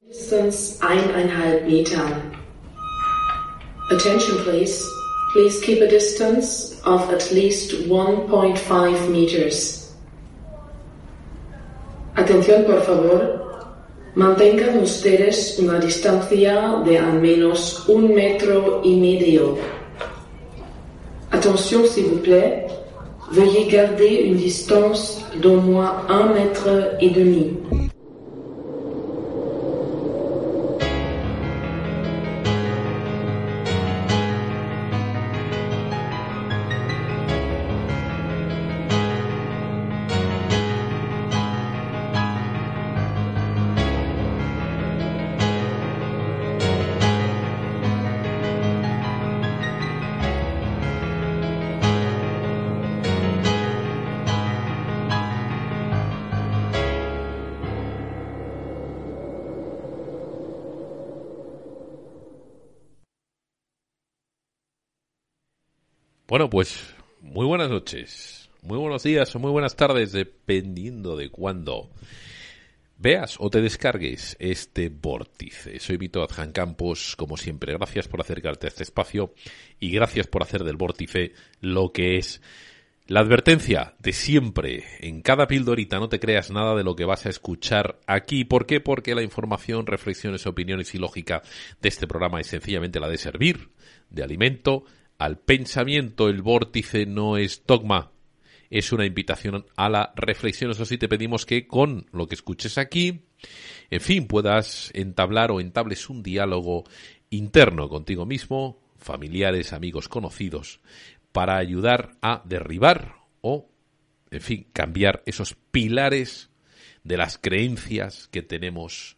Distance 1,5 Meter. Attention please. Please keep a distance of at least 1.5 meters. Atención por favor. Mantengan ustedes una distancia de al menos 1,5 metros. Attention s'il vous plaît. Veuillez garder une distance d'au moins 1,5 meters. Bueno, pues muy buenas noches, muy buenos días o muy buenas tardes, dependiendo de cuándo veas o te descargues este vórtice. Soy Vito Adjan Campos, como siempre, gracias por acercarte a este espacio y gracias por hacer del vórtice lo que es. La advertencia de siempre, en cada pildorita no te creas nada de lo que vas a escuchar aquí. ¿Por qué? Porque la información, reflexiones, opiniones y lógica de este programa es sencillamente la de servir de alimento al pensamiento. El vórtice no es dogma, es una invitación a la reflexión. Eso sí, te pedimos que con lo que escuches aquí, en fin, puedas entablar o entables un diálogo interno contigo mismo, familiares, amigos, conocidos, para ayudar a derribar o, en fin, cambiar esos pilares de las creencias que tenemos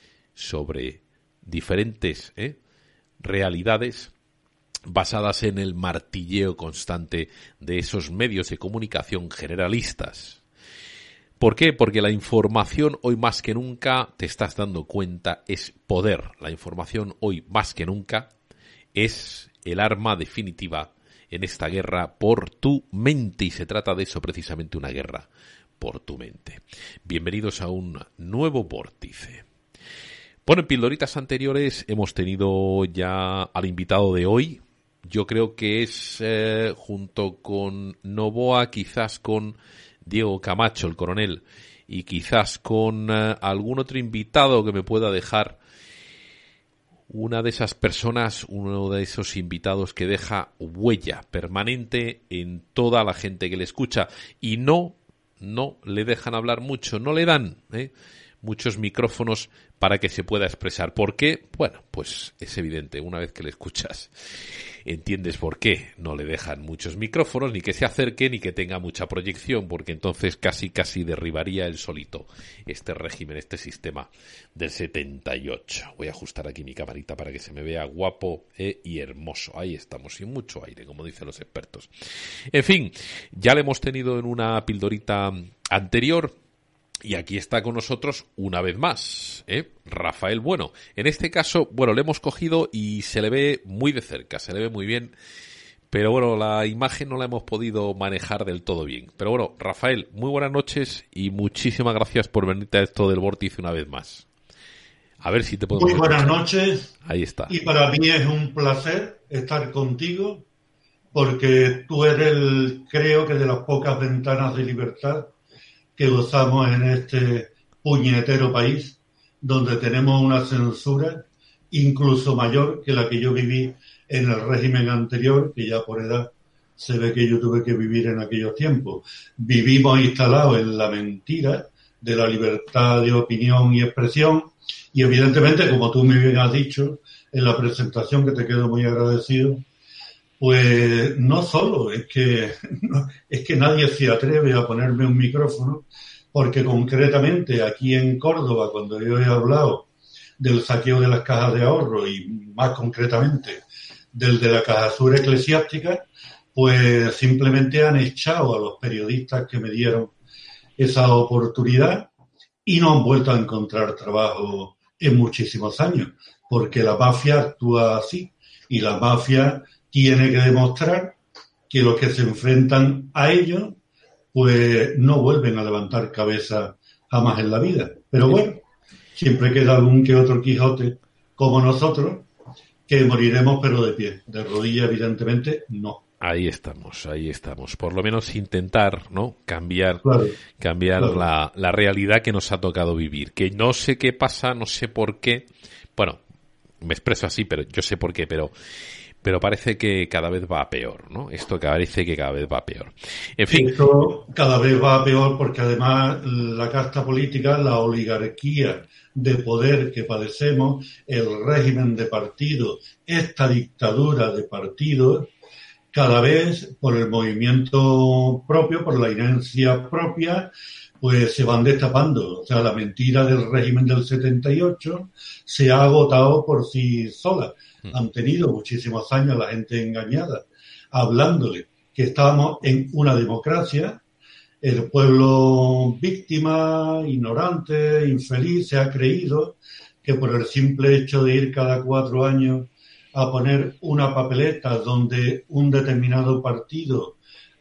sobre diferentes realidades basadas en el martilleo constante de esos medios de comunicación generalistas. ¿Por qué? Porque la información hoy más que nunca, te estás dando cuenta, es poder. La información hoy más que nunca es el arma definitiva en esta guerra por tu mente, y se trata de eso precisamente, una guerra por tu mente. Bienvenidos a un nuevo vórtice. Bueno, en pildoritas anteriores hemos tenido ya al invitado de hoy. Yo creo que es, junto con Novoa, quizás con Diego Camacho, el coronel, y quizás con algún otro invitado que me pueda dejar, una de esas personas, uno de esos invitados que deja huella permanente en toda la gente que le escucha, y no le dejan hablar mucho, no le dan muchos micrófonos para que se pueda expresar. ¿Por qué? Bueno, pues es evidente, una vez que le escuchas entiendes por qué no le dejan muchos micrófonos, ni que se acerque, ni que tenga mucha proyección, porque entonces casi derribaría él solito este régimen, este sistema del 78. Voy a ajustar aquí mi camarita para que se me vea guapo y hermoso. Ahí estamos, sin mucho aire, como dicen los expertos. En fin, ya le hemos tenido en una pildorita anterior, y aquí está con nosotros una vez más, Rafael Bueno. En este caso, bueno, le hemos cogido y se le ve muy de cerca, se le ve muy bien, pero bueno, la imagen no la hemos podido manejar del todo bien. Pero bueno, Rafael, muy buenas noches y muchísimas gracias por venirte a esto del vórtice una vez más. A ver si te podemos Muy buenas escuchar. Noches. Ahí está. Y para mí es un placer estar contigo, porque tú eres creo que de las pocas ventanas de libertad que gozamos en este puñetero país, donde tenemos una censura incluso mayor que la que yo viví en el régimen anterior, que ya por edad se ve que yo tuve que vivir en aquellos tiempos. Vivimos instalados en la mentira de la libertad de opinión y expresión, y evidentemente, como tú muy bien has dicho en la presentación, que te quedo muy agradecido, pues no solo es que nadie se atreve a ponerme un micrófono, porque concretamente aquí en Córdoba, cuando yo he hablado del saqueo de las cajas de ahorro y más concretamente del de la Caja Sur Eclesiástica, pues simplemente han echado a los periodistas que me dieron esa oportunidad y no han vuelto a encontrar trabajo en muchísimos años, porque la mafia actúa así, y la mafia tiene que demostrar que los que se enfrentan a ellos pues no vuelven a levantar cabeza jamás en la vida. Pero bueno, siempre queda algún que otro Quijote como nosotros, que moriremos pero de pie. De rodillas, evidentemente, no. Ahí estamos. Por lo menos intentar, ¿no? Cambiar Claro. la realidad que nos ha tocado vivir. Que no sé qué pasa, no sé por qué. Bueno, me expreso así, pero yo sé por qué, pero parece que cada vez va a peor, ¿no? Esto parece que cada vez va a peor. En fin. Esto cada vez va a peor porque además la casta política, la oligarquía de poder que padecemos, el régimen de partidos, esta dictadura de partidos, cada vez por el movimiento propio, por la inercia propia, pues se van destapando. O sea, la mentira del régimen del 78 se ha agotado por sí sola. Han tenido muchísimos años la gente engañada, hablándole que estábamos en una democracia. El pueblo víctima, ignorante, infeliz, se ha creído que por el simple hecho de ir cada 4 años a poner una papeleta donde un determinado partido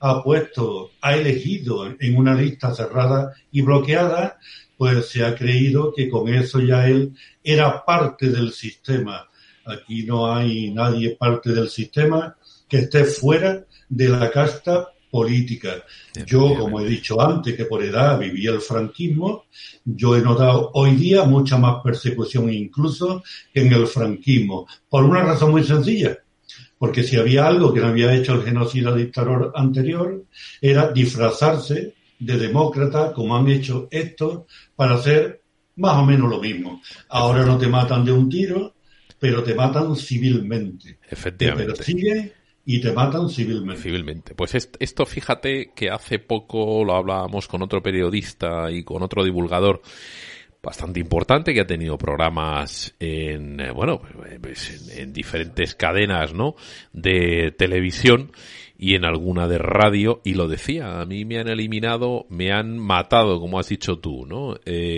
ha elegido en una lista cerrada y bloqueada, pues se ha creído que con eso ya él era parte del sistema. Aquí no hay nadie parte del sistema que esté fuera de la casta política. Yo, como he dicho antes, que por edad viví el franquismo, yo he notado hoy día mucha más persecución incluso que en el franquismo, por una razón muy sencilla, porque si había algo que no había hecho el genocida dictador anterior, era disfrazarse de demócrata, como han hecho estos, para hacer más o menos lo mismo. Ahora no te matan de un tiro, pero te matan civilmente. Efectivamente. Te persiguen y te matan civilmente. Pues esto, fíjate que hace poco lo hablábamos con otro periodista y con otro divulgador bastante importante que ha tenido programas en diferentes cadenas, ¿no?, de televisión y en alguna de radio, y lo decía: a mí me han eliminado, me han matado, como has dicho tú, ¿no?,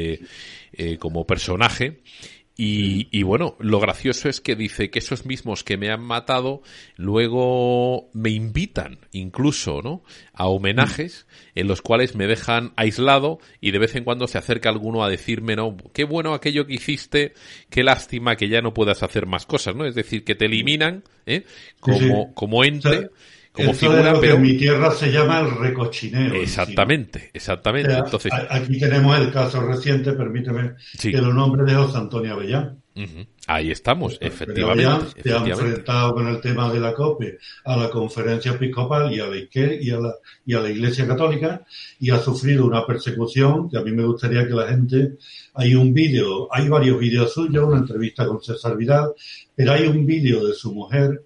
como personaje. Y bueno, lo gracioso es que dice que esos mismos que me han matado luego me invitan incluso, ¿no?, a homenajes en los cuales me dejan aislado, y de vez en cuando se acerca alguno a decirme, no, qué bueno aquello que hiciste, qué lástima que ya no puedas hacer más cosas, ¿no? Es decir, que te eliminan, como ente, o sea, como esto figura, es lo pero que en mi tierra se llama el recochineo. exactamente. O sea, Entonces, aquí tenemos el caso reciente, permíteme sí. que lo nombre de José Antonio Avellán. Uh-huh. Ahí estamos, efectivamente. Avellán se ha enfrentado con el tema de la COPE a la Conferencia Episcopal y a la izquierda y a la Iglesia Católica, y ha sufrido una persecución que a mí me gustaría que la gente... hay varios vídeos suyos, una entrevista con César Vidal, pero hay un vídeo de su mujer,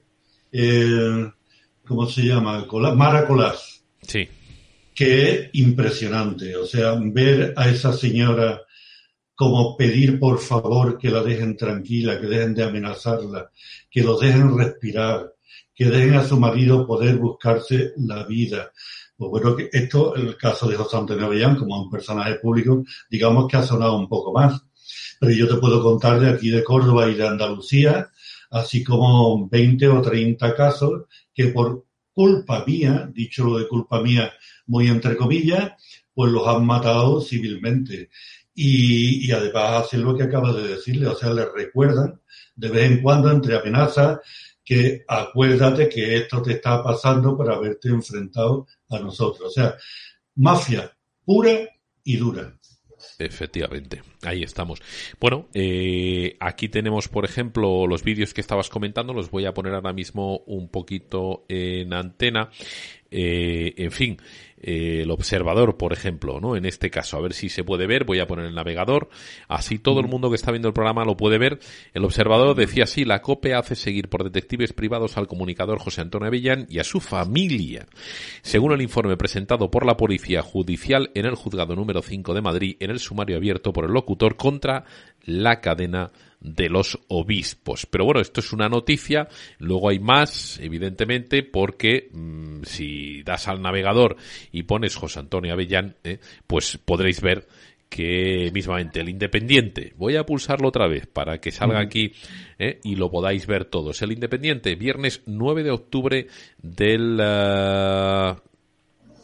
¿cómo se llama? Mara Colás. Sí. Que es impresionante. O sea, ver a esa señora como pedir por favor que la dejen tranquila, que dejen de amenazarla, que los dejen respirar, que dejen a su marido poder buscarse la vida. Pues bueno, que esto, el caso de José Antonio Avellán, como un personaje público, digamos que ha sonado un poco más. Pero yo te puedo contar de aquí de Córdoba y de Andalucía, así como 20 o 30 casos que por culpa mía, dicho lo de culpa mía muy entre comillas, pues los han matado civilmente. Y además hacen lo que acabas de decirle, o sea, les recuerdan de vez en cuando entre amenazas que acuérdate que esto te está pasando por haberte enfrentado a nosotros. O sea, mafia pura y dura. Efectivamente, ahí estamos. Bueno, aquí tenemos, por ejemplo, los vídeos que estabas comentando, los voy a poner ahora mismo un poquito en antena. En fin, el observador, por ejemplo, ¿no? En este caso, a ver si se puede ver, voy a poner el navegador, así todo el mundo que está viendo el programa lo puede ver. El observador decía así: la COPE hace seguir por detectives privados al comunicador José Antonio Avellán y a su familia. Según el informe presentado por la Policía Judicial en el Juzgado número 5 de Madrid, en el sumario abierto por el locutor contra la cadena de los obispos. Pero bueno, esto es una noticia, luego hay más, evidentemente, porque si das al navegador y pones José Antonio Avellán, pues podréis ver que mismamente El Independiente, voy a pulsarlo otra vez para que salga aquí y lo podáis ver todos. El Independiente, viernes 9 de octubre del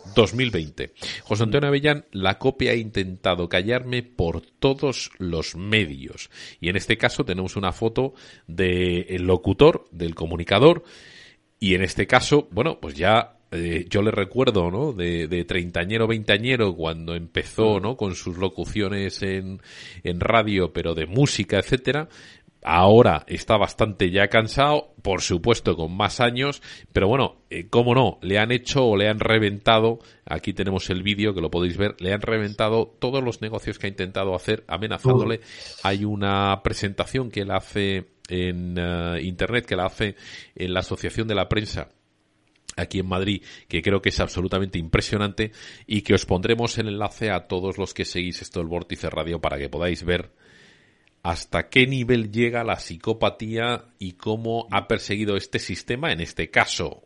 2020. José Antonio Avellán, la COPE ha intentado callarme por todos los medios. Y en este caso tenemos una foto del locutor, del comunicador, y en este caso, bueno, pues ya yo le recuerdo, ¿no? De treintañero, veinteañero, cuando empezó, ¿no? Con sus locuciones en radio, pero de música, etcétera. Ahora está bastante ya cansado, por supuesto con más años, pero bueno, cómo no, le han hecho o le han reventado, aquí tenemos el vídeo que lo podéis ver, le han reventado todos los negocios que ha intentado hacer amenazándole. Hay una presentación que él hace en internet, que la hace en la Asociación de la Prensa aquí en Madrid, que creo que es absolutamente impresionante y que os pondremos el enlace a todos los que seguís esto del Vórtice Radio para que podáis ver hasta qué nivel llega la psicopatía y cómo ha perseguido este sistema, en este caso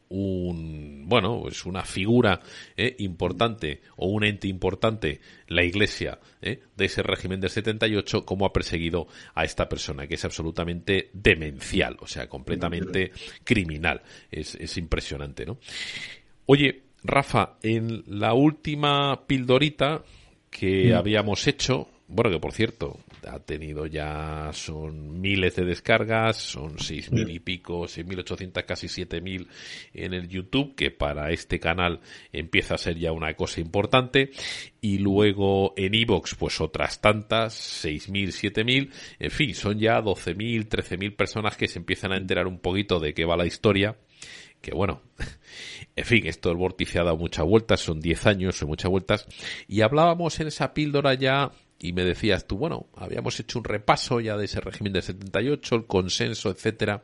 pues una figura importante o un ente importante, la Iglesia de ese régimen del 78, cómo ha perseguido a esta persona, que es absolutamente demencial, o sea, completamente criminal. Es impresionante, ¿no? Oye, Rafa, en la última pildorita que habíamos hecho, bueno, que por cierto, ha tenido ya, son miles de descargas, son 6.000 y pico, 6.800, casi 7.000 en el YouTube, que para este canal empieza a ser ya una cosa importante, y luego en iVoox pues otras tantas, 6.000, 7.000, en fin, son ya 12.000, 13.000 personas que se empiezan a enterar un poquito de qué va la historia, que bueno, en fin, esto del Vórtice ha dado muchas vueltas, son 10 años, son muchas vueltas, y hablábamos en esa píldora ya. Y me decías tú, bueno, habíamos hecho un repaso ya de ese régimen del 78, el consenso, etcétera.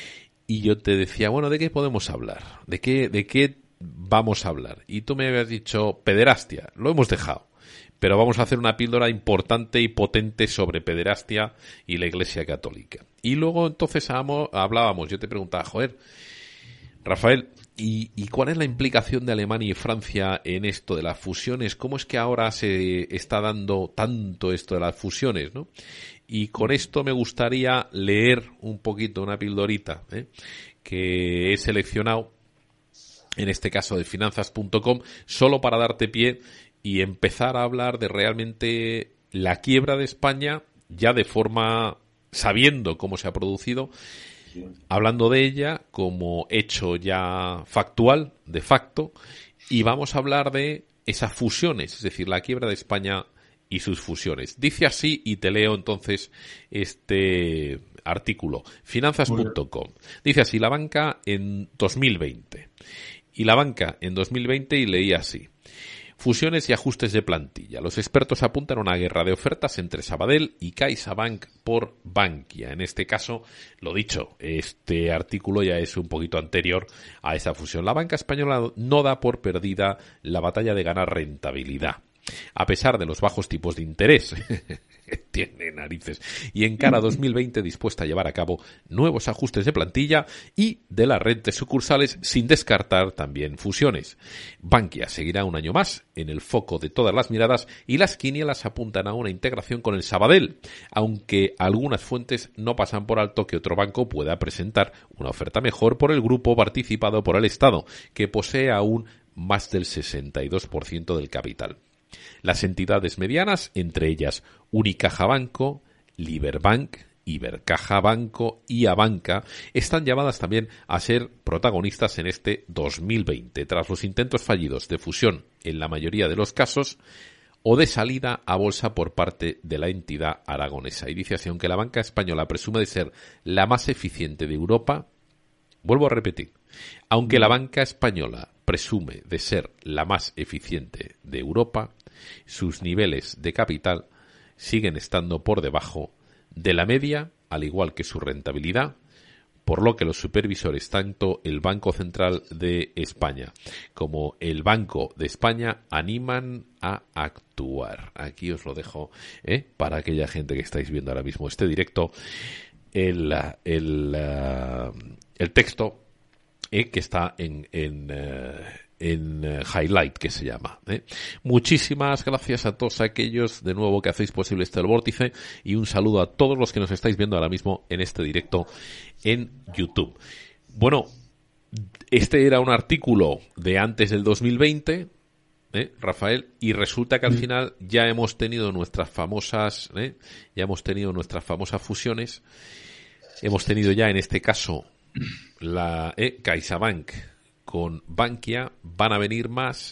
Y yo te decía, bueno, ¿de qué podemos hablar? ¿De qué vamos a hablar? Y tú me habías dicho, pederastia. Lo hemos dejado. Pero vamos a hacer una píldora importante y potente sobre pederastia y la Iglesia Católica. Y luego entonces hablábamos, yo te preguntaba, joder, Rafael, ¿y cuál es la implicación de Alemania y Francia en esto de las fusiones? ¿Cómo es que ahora se está dando tanto esto de las fusiones, ¿no? Y con esto me gustaría leer un poquito una pildorita que he seleccionado, en este caso de finanzas.com, solo para darte pie y empezar a hablar de realmente la quiebra de España, ya de forma, sabiendo cómo se ha producido, hablando de ella como hecho ya factual, de facto, y vamos a hablar de esas fusiones, es decir, la quiebra de España y sus fusiones. Dice así, y te leo entonces este artículo, finanzas.com. Dice así, la banca en 2020. Y la banca en 2020, y leía así. Fusiones y ajustes de plantilla. Los expertos apuntan a una guerra de ofertas entre Sabadell y CaixaBank por Bankia. En este caso, lo dicho, este artículo ya es un poquito anterior a esa fusión. La banca española no da por perdida la batalla de ganar rentabilidad, a pesar de los bajos tipos de interés. Tiene narices. Y encara 2020 dispuesta a llevar a cabo nuevos ajustes de plantilla y de la red de sucursales, sin descartar también fusiones. Bankia seguirá un año más en el foco de todas las miradas y las quinielas apuntan a una integración con el Sabadell, aunque algunas fuentes no pasan por alto que otro banco pueda presentar una oferta mejor por el grupo participado por el Estado, que posee aún más del 62% del capital. Las entidades medianas, entre ellas Unicaja Banco, Liberbank, Ibercaja Banco y Abanca, están llamadas también a ser protagonistas en este 2020, tras los intentos fallidos de fusión en la mayoría de los casos o de salida a bolsa por parte de la entidad aragonesa. Y dice así, aunque la banca española presume de ser la más eficiente de Europa, vuelvo a repetir, aunque la banca española presume de ser la más eficiente de Europa, sus niveles de capital siguen estando por debajo de la media, al igual que su rentabilidad, por lo que los supervisores, tanto el Banco Central de España como el Banco de España, animan a actuar. Aquí os lo dejo para aquella gente que estáis viendo ahora mismo este directo, el texto que está en highlight, que se llama. Muchísimas gracias a todos aquellos de nuevo que hacéis posible este Vórtice, y un saludo a todos los que nos estáis viendo ahora mismo en este directo en YouTube. Bueno, este era un artículo de antes del 2020, Rafael, y resulta que al final ya hemos tenido nuestras famosas fusiones. Hemos tenido ya en este caso la CaixaBank con Bankia. Van a venir más.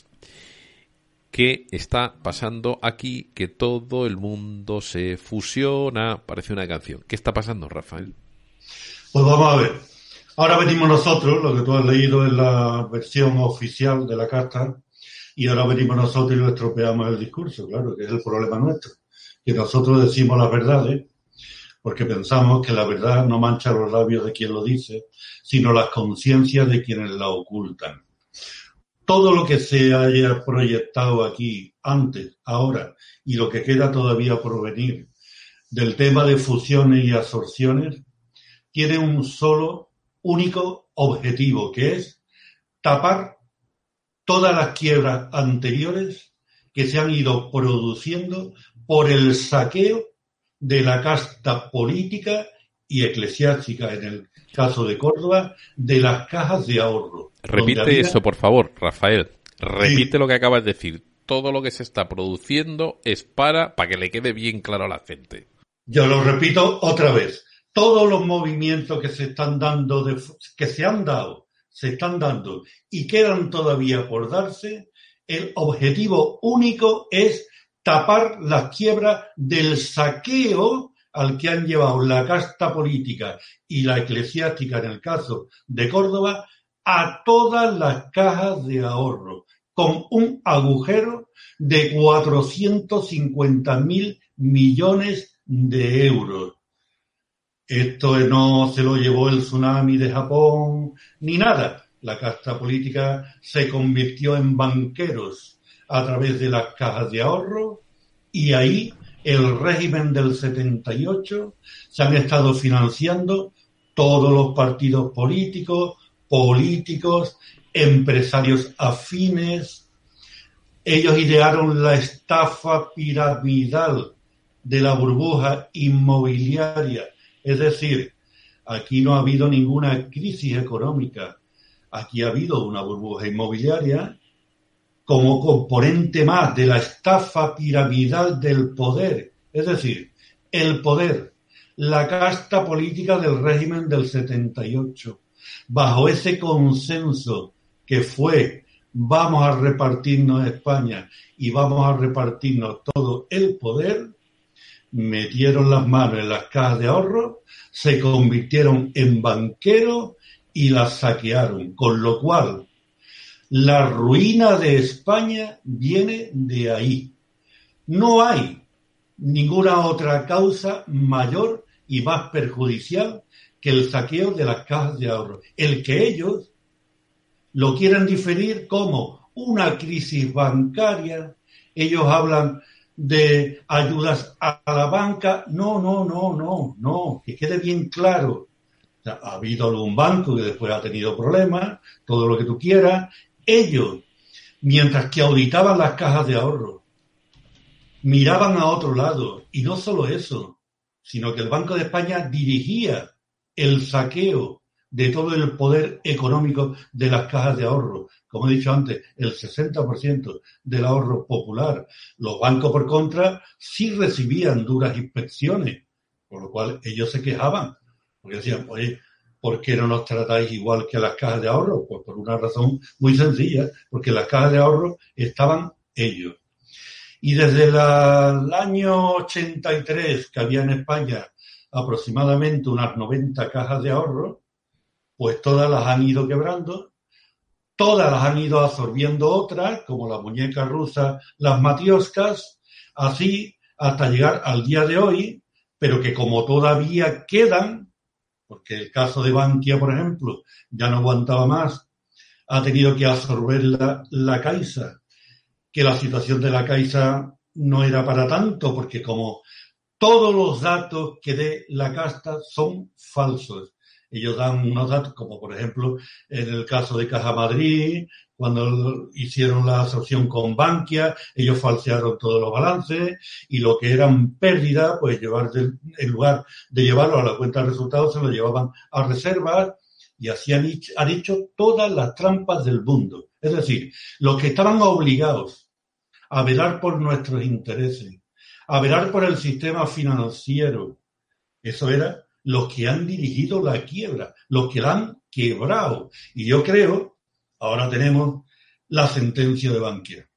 ¿Qué está pasando aquí? Que todo el mundo se fusiona. Parece una canción. ¿Qué está pasando, Rafael? Pues vamos a ver. Ahora venimos nosotros, lo que tú has leído es la versión oficial de la carta, y ahora venimos nosotros y lo estropeamos el discurso, claro, que es el problema nuestro. Que nosotros decimos las verdades porque pensamos que la verdad no mancha los labios de quien lo dice, sino las conciencias de quienes la ocultan. Todo lo que se haya proyectado aquí antes, ahora, y lo que queda todavía por venir del tema de fusiones y absorciones, tiene un solo, único objetivo, que es tapar todas las quiebras anteriores que se han ido produciendo por el saqueo de la casta política y eclesiástica, en el caso de Córdoba, de las cajas de ahorro. Repite eso, por favor, Rafael. Repite lo que acabas de decir. Todo lo que se está produciendo es para que le quede bien claro a la gente. Yo lo repito otra vez. Todos los movimientos que se están dando, se están dando y quedan todavía por darse, el objetivo único es tapar las quiebras del saqueo al que han llevado la casta política y la eclesiástica, en el caso de Córdoba, a todas las cajas de ahorro, con un agujero de 450.000 millones de euros. Esto no se lo llevó el tsunami de Japón ni nada. La casta política se convirtió en banqueros a través de las cajas de ahorro, y ahí el régimen del 78 se han estado financiando todos los partidos políticos, empresarios afines. Ellos idearon la estafa piramidal de la burbuja inmobiliaria. Es decir, aquí no ha habido ninguna crisis económica. Aquí ha habido una burbuja inmobiliaria como componente más de la estafa piramidal del poder. Es decir, el poder, la casta política del régimen del 78, bajo ese consenso que fue: vamos a repartirnos España y vamos a repartirnos todo el poder, metieron las manos en las cajas de ahorro, se convirtieron en banqueros y las saquearon, con lo cual la ruina de España viene de ahí. No hay ninguna otra causa mayor y más perjudicial que el saqueo de las cajas de ahorro. El que ellos lo quieran diferir como una crisis bancaria, ellos hablan de ayudas a la banca. No, que quede bien claro. O sea, ha habido algún banco que después ha tenido problemas, todo lo que tú quieras. Ellos, mientras que auditaban las cajas de ahorro, miraban a otro lado, y no solo eso, sino que el Banco de España dirigía el saqueo de todo el poder económico de las cajas de ahorro. Como he dicho antes, el 60% del ahorro popular. Los bancos, por contra, sí recibían duras inspecciones, por lo cual ellos se quejaban, porque decían: oye, ¿por qué no nos tratáis igual que las cajas de ahorro? Pues por una razón muy sencilla, porque en las cajas de ahorro estaban ellos. Y desde el año 83, que había en España aproximadamente unas 90 cajas de ahorro, pues todas las han ido quebrando, todas las han ido absorbiendo otras, como la muñeca rusa, las matioscas, así hasta llegar al día de hoy, pero que como todavía quedan, porque el caso de Bankia, por ejemplo, ya no aguantaba más, ha tenido que absorber la Caixa, que la situación de la Caixa no era para tanto, porque como todos los datos que dé la casta son falsos. Ellos dan unos datos, como por ejemplo en el caso de Caja Madrid, cuando hicieron la absorción con Bankia, ellos falsearon todos los balances, y lo que eran pérdidas, pues en lugar de llevarlo a la cuenta de resultados, se lo llevaban a reservas, y así han hecho todas las trampas del mundo. Es decir, los que estaban obligados a velar por nuestros intereses, a velar por el sistema financiero. Eso era los que han dirigido la quiebra, los que la han quebrado. Y yo creo, ahora tenemos la sentencia de Bankia.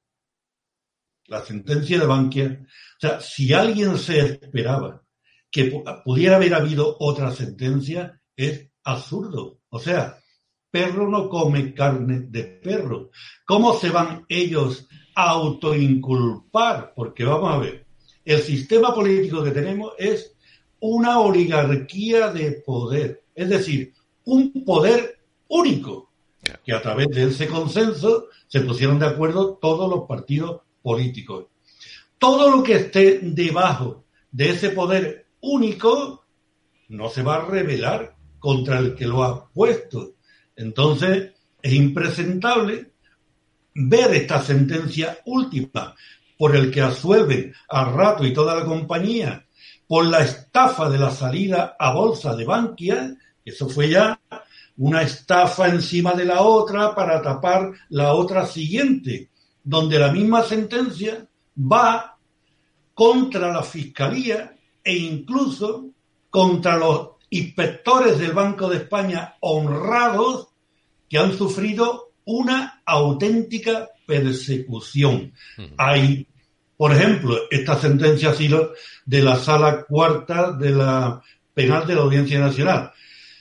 La sentencia de Bankia, o sea, si alguien se esperaba que pudiera haber habido otra sentencia, es absurdo. O sea, perro no come carne de perro. ¿Cómo se van ellos a autoinculpar? Porque vamos a ver, el sistema político que tenemos es una oligarquía de poder, es decir, un poder único, que a través de ese consenso se pusieron de acuerdo todos los partidos políticos. Todo lo que esté debajo de ese poder único no se va a rebelar contra el que lo ha puesto. Entonces, es impresentable ver esta sentencia última por el que absuelven a Rato y toda la compañía por la estafa de la salida a bolsa de Bankia. Eso fue ya una estafa encima de la otra para tapar la otra siguiente, donde la misma sentencia va contra la Fiscalía e incluso contra los inspectores del Banco de España honrados que han sufrido una auténtica persecución. Hay, por ejemplo, esta sentencia ha sido de la Sala Cuarta de la Penal de la Audiencia Nacional.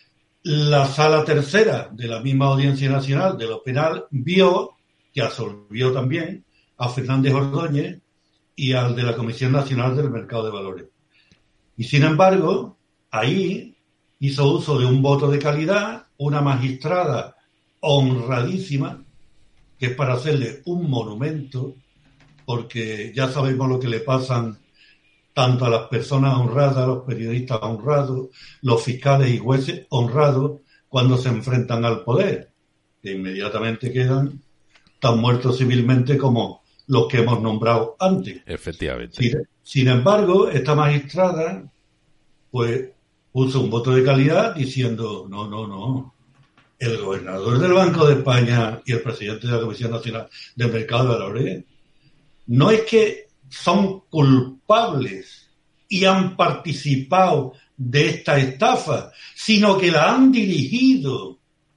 La Sala Tercera de la misma Audiencia Nacional de lo Penal vio que absolvió también a Fernández Ordóñez y al de la Comisión Nacional del Mercado de Valores. Y sin embargo, ahí hizo uso de un voto de calidad, una magistrada honradísima, que es para hacerle un monumento, porque ya sabemos lo que le pasan tanto a las personas honradas, a los periodistas honrados, los fiscales y jueces honrados, cuando se enfrentan al poder, que inmediatamente quedan tan muertos civilmente como los que hemos nombrado antes. Efectivamente. Sin embargo, esta magistrada pues puso un voto de calidad diciendo no. El gobernador del Banco de España y el presidente de la Comisión Nacional del Mercado de Valores no es que son culpables y han participado de esta estafa, sino que la han dirigido.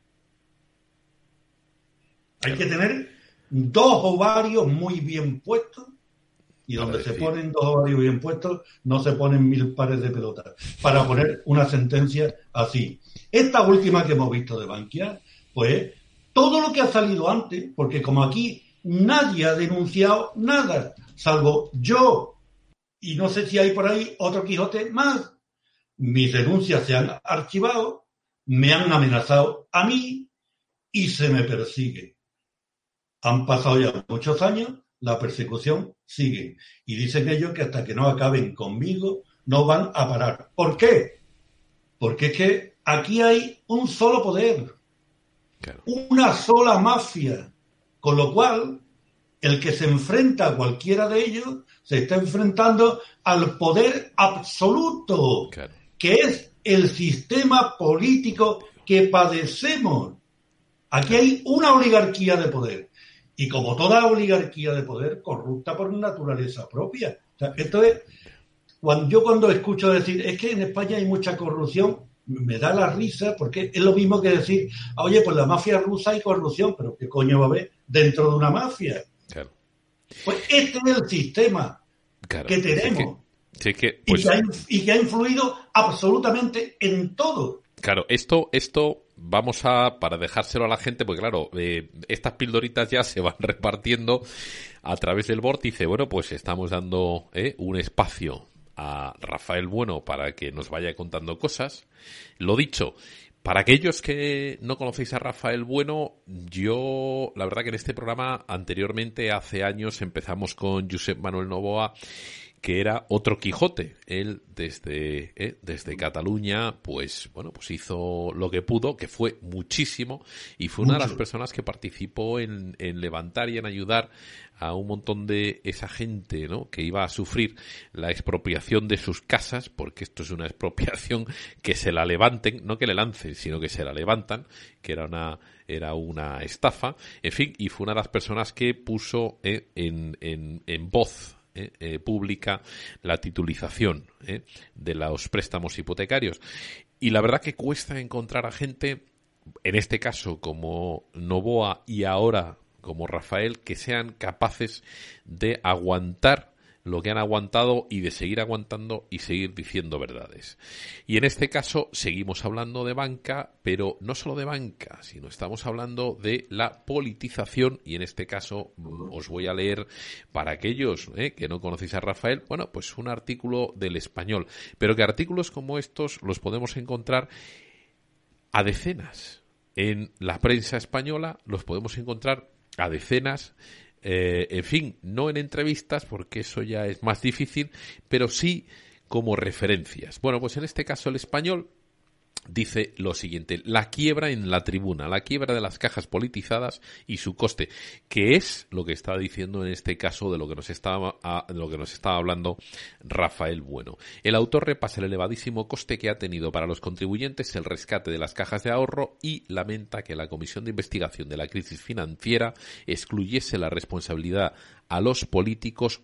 Hay que tener dos ovarios muy bien puestos, y donde se ponen dos ovarios bien puestos no se ponen 1000 pares de pelotas, para poner una sentencia así. Esta última que hemos visto de Bankia, pues todo lo que ha salido antes, porque como aquí nadie ha denunciado nada, salvo yo, y no sé si hay por ahí otro Quijote más, mis denuncias se han archivado, me han amenazado a mí y se me persigue. Han pasado ya muchos años, la persecución sigue. Y dicen ellos que hasta que no acaben conmigo, no van a parar. ¿Por qué? Porque es que aquí hay un solo poder, claro, una sola mafia, con lo cual el que se enfrenta a cualquiera de ellos se está enfrentando al poder absoluto, claro, que es el sistema político que padecemos. Aquí hay una oligarquía de poder. Y como toda oligarquía de poder, corrupta por naturaleza propia. O sea, esto es, cuando escucho decir, es que en España hay mucha corrupción, me da la risa, porque es lo mismo que decir, oye, pues la mafia rusa hay corrupción, pero ¿qué coño va a haber dentro de una mafia? Claro. Pues este es el sistema, claro, que tenemos. Y que ha influido absolutamente en todo. Claro, esto vamos para dejárselo a la gente, porque claro, estas pildoritas ya se van repartiendo a través del vórtice. Bueno, pues estamos dando un espacio a Rafael Bueno para que nos vaya contando cosas. Lo dicho, para aquellos que no conocéis a Rafael Bueno, yo la verdad que en este programa anteriormente, hace años, empezamos con Josep Manuel Novoa, que era otro Quijote. Él desde Cataluña, pues hizo lo que pudo, que fue muchísimo, y fue una de las personas que participó en levantar y en ayudar a un montón de esa gente, ¿no?, que iba a sufrir la expropiación de sus casas, porque esto es una expropiación que se la levanten, no que le lancen, sino que se la levantan, que era una estafa, en fin, y fue una de las personas que puso en voz pública la titulización de los préstamos hipotecarios. Y la verdad que cuesta encontrar a gente, en este caso como Novoa y ahora como Rafael, que sean capaces de aguantar lo que han aguantado y de seguir aguantando y seguir diciendo verdades. Y en este caso seguimos hablando de banca, pero no solo de banca, sino estamos hablando de la politización, y en este caso os voy a leer, para aquellos que no conocéis a Rafael, pues un artículo del Español, pero que artículos como estos los podemos encontrar a decenas. En la prensa española los podemos encontrar a decenas, en fin, no en entrevistas porque eso ya es más difícil, pero sí como referencias. Bueno, pues en este caso el Español dice lo siguiente: la quiebra en la tribuna, la quiebra de las cajas politizadas y su coste, que es lo que estaba diciendo en este caso de lo que nos estaba hablando Rafael Bueno. El autor repasa el elevadísimo coste que ha tenido para los contribuyentes el rescate de las cajas de ahorro y lamenta que la Comisión de Investigación de la Crisis Financiera excluyese la responsabilidad a los políticos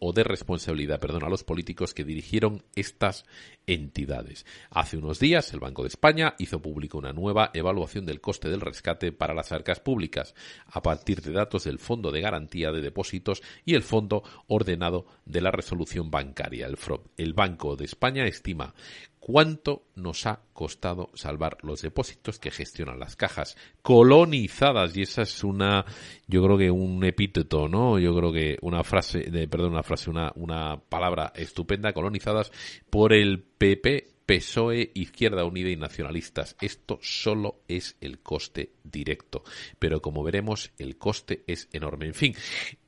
a los políticos que dirigieron estas entidades. Hace unos días el Banco de España hizo pública una nueva evaluación del coste del rescate para las arcas públicas a partir de datos del Fondo de Garantía de Depósitos y el Fondo Ordenado de la Resolución Bancaria, el FROB. El Banco de España estima cuánto nos ha costado salvar los depósitos que gestionan las cajas colonizadas, y esa es yo creo que un epíteto, ¿no? Yo creo que una palabra estupenda: colonizadas por el PP, PSOE, Izquierda Unida y nacionalistas. Esto solo es el coste directo, pero como veremos, el coste es enorme. En fin,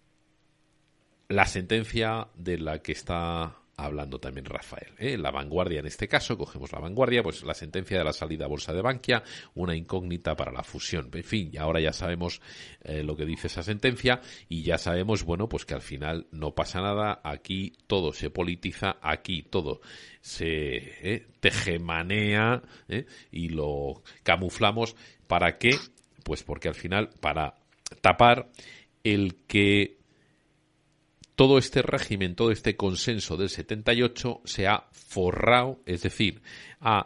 la sentencia de la que está hablando también Rafael, La Vanguardia en este caso, cogemos La Vanguardia, pues la sentencia de la salida a bolsa de Bankia, una incógnita para la fusión. En fin, ahora ya sabemos lo que dice esa sentencia, y ya sabemos, pues que al final no pasa nada, aquí todo se politiza, aquí todo se tejemanea, y lo camuflamos. ¿Para qué? Pues porque al final, para tapar el que todo este régimen, todo este consenso del 78 se ha forrado, es decir, ha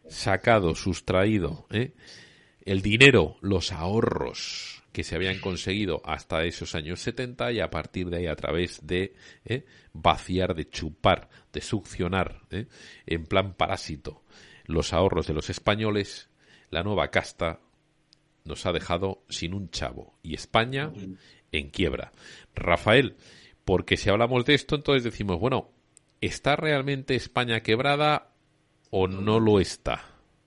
sustraído el dinero, los ahorros que se habían conseguido hasta esos años 70, y a partir de ahí, a través de vaciar, de chupar, de succionar, en plan parásito, los ahorros de los españoles, la nueva casta nos ha dejado sin un chavo, y España en quiebra. Rafael, porque si hablamos de esto, entonces decimos, ¿está realmente España quebrada o no lo está?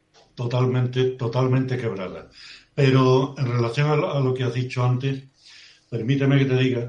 Totalmente quebrada. Pero en relación a lo que has dicho antes, permíteme que te diga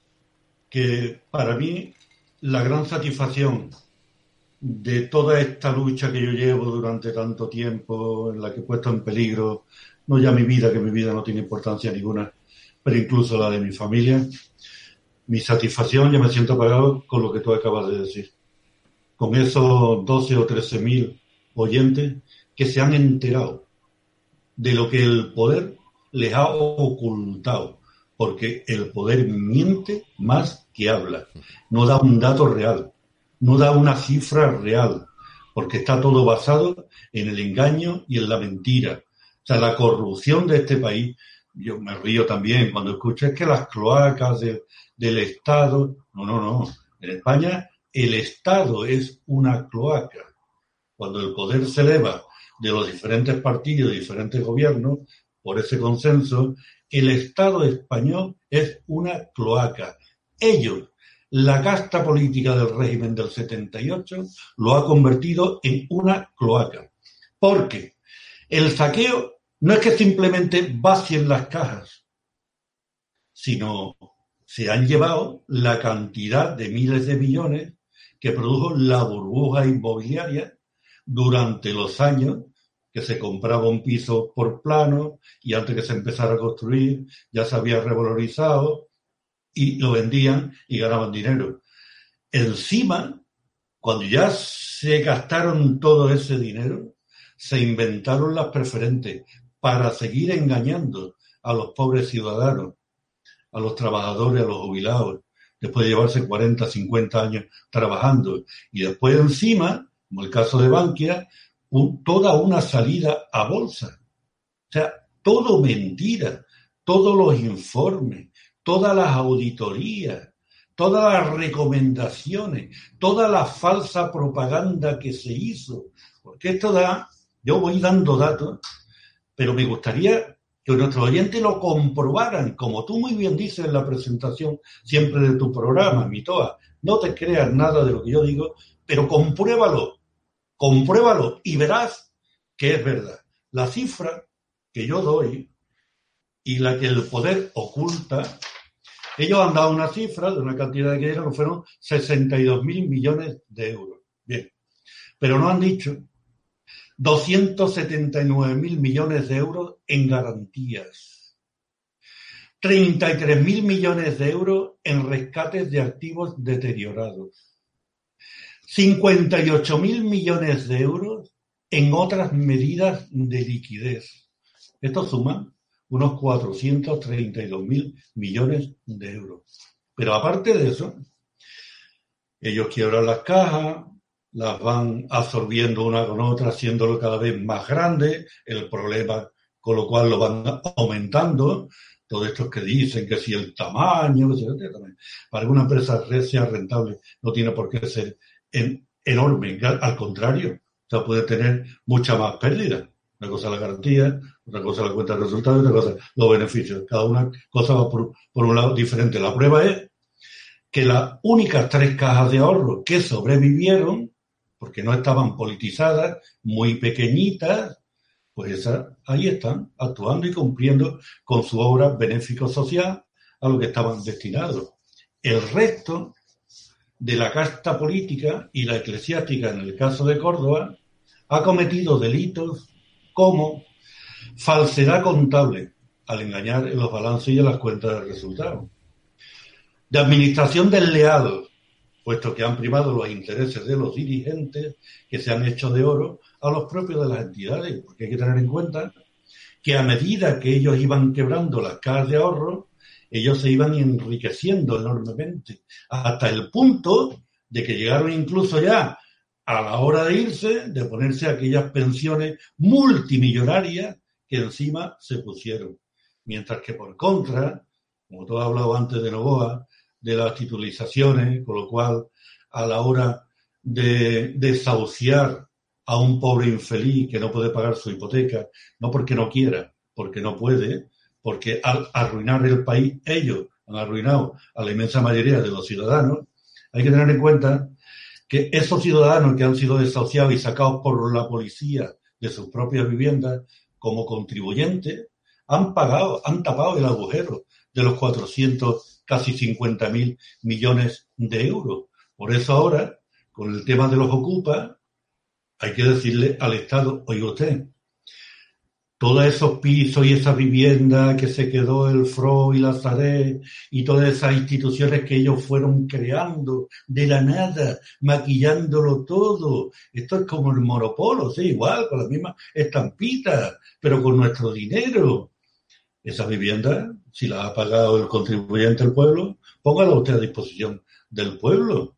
que para mí la gran satisfacción de toda esta lucha que yo llevo durante tanto tiempo, en la que he puesto en peligro no ya mi vida, que mi vida no tiene importancia ninguna, pero incluso la de mi familia, mi satisfacción, yo me siento pagado con lo que tú acabas de decir. Con esos 12 o 13 mil oyentes que se han enterado de lo que el poder les ha ocultado. Porque el poder miente más que habla. No da un dato real. No da una cifra real. Porque está todo basado en el engaño y en la mentira. O sea, la corrupción de este país. Yo me río también cuando escucho que las cloacas del Estado. No. En España el Estado es una cloaca. Cuando el poder se eleva de los diferentes partidos, de diferentes gobiernos, por ese consenso, el Estado español es una cloaca. Ellos, la casta política del régimen del 78, lo ha convertido en una cloaca. Porque el saqueo no es que simplemente vacíen las cajas, sino se han llevado la cantidad de miles de millones que produjo la burbuja inmobiliaria durante los años que se compraba un piso por plano y antes que se empezara a construir ya se había revalorizado y lo vendían y ganaban dinero. Encima, cuando ya se gastaron todo ese dinero, se inventaron las preferentes para seguir engañando a los pobres ciudadanos, a los trabajadores, a los jubilados, después de llevarse 40, 50 años trabajando. Y después encima, como el caso de Bankia, toda una salida a bolsa. O sea, todo mentira, todos los informes, todas las auditorías, todas las recomendaciones, toda la falsa propaganda que se hizo. Porque esto yo voy dando datos, pero me gustaría que nuestros oyentes lo comprobaran, como tú muy bien dices en la presentación siempre de tu programa, Mitoa. No te creas nada de lo que yo digo, pero compruébalo y verás que es verdad. La cifra que yo doy y la que el poder oculta, ellos han dado una cifra de una cantidad de dinero que fueron 62.000 millones de euros. Bien, pero no han dicho 279.000 millones de euros en garantías, 33.000 millones de euros en rescates de activos deteriorados, 58.000 millones de euros en otras medidas de liquidez. Esto suma unos 432.000 millones de euros. Pero aparte de eso, ellos quiebran las cajas, las van absorbiendo una con otra, haciéndolo cada vez más grande, el problema, con lo cual lo van aumentando. Todos estos que dicen que si el tamaño, para que una empresa sea rentable no tiene por qué ser enorme, al contrario, o sea, puede tener mucha más pérdida. Una cosa es la garantía, otra cosa es la cuenta de resultados, otra cosa los beneficios. Cada una cosa va por un lado diferente. La prueba es que las únicas 3 cajas de ahorro que sobrevivieron, porque no estaban politizadas, muy pequeñitas, pues esas ahí están, actuando y cumpliendo con su obra benéfico-social a lo que estaban destinados. El resto de la casta política y la eclesiástica, en el caso de Córdoba, ha cometido delitos como falsedad contable, al engañar en los balances y en las cuentas de resultados, de administración desleal, puesto que han primado los intereses de los dirigentes que se han hecho de oro a los propios de las entidades, porque hay que tener en cuenta que a medida que ellos iban quebrando las cajas de ahorro, ellos se iban enriqueciendo enormemente, hasta el punto de que llegaron incluso ya a la hora de irse, de ponerse aquellas pensiones multimillonarias que encima se pusieron. Mientras que por contra, como tú has hablado antes de Novoa, de las titulizaciones, con lo cual a la hora de desahuciar a un pobre infeliz que no puede pagar su hipoteca, no porque no quiera, porque no puede, porque al arruinar el país, ellos han arruinado a la inmensa mayoría de los ciudadanos. Hay que tener en cuenta que esos ciudadanos que han sido desahuciados y sacados por la policía de sus propias viviendas como contribuyentes, han tapado el agujero de los 400, casi 50.000 millones de euros. Por eso ahora, con el tema de los ocupas, hay que decirle al Estado, oiga usted, todos esos pisos y esa vivienda que se quedó el FRO y la Sareb y todas esas instituciones que ellos fueron creando de la nada, maquillándolo todo. Esto es como el Monopoly, sí, igual, con las mismas estampitas, pero con nuestro dinero. Esa vivienda, si la ha pagado el contribuyente del pueblo, póngala usted a disposición del pueblo.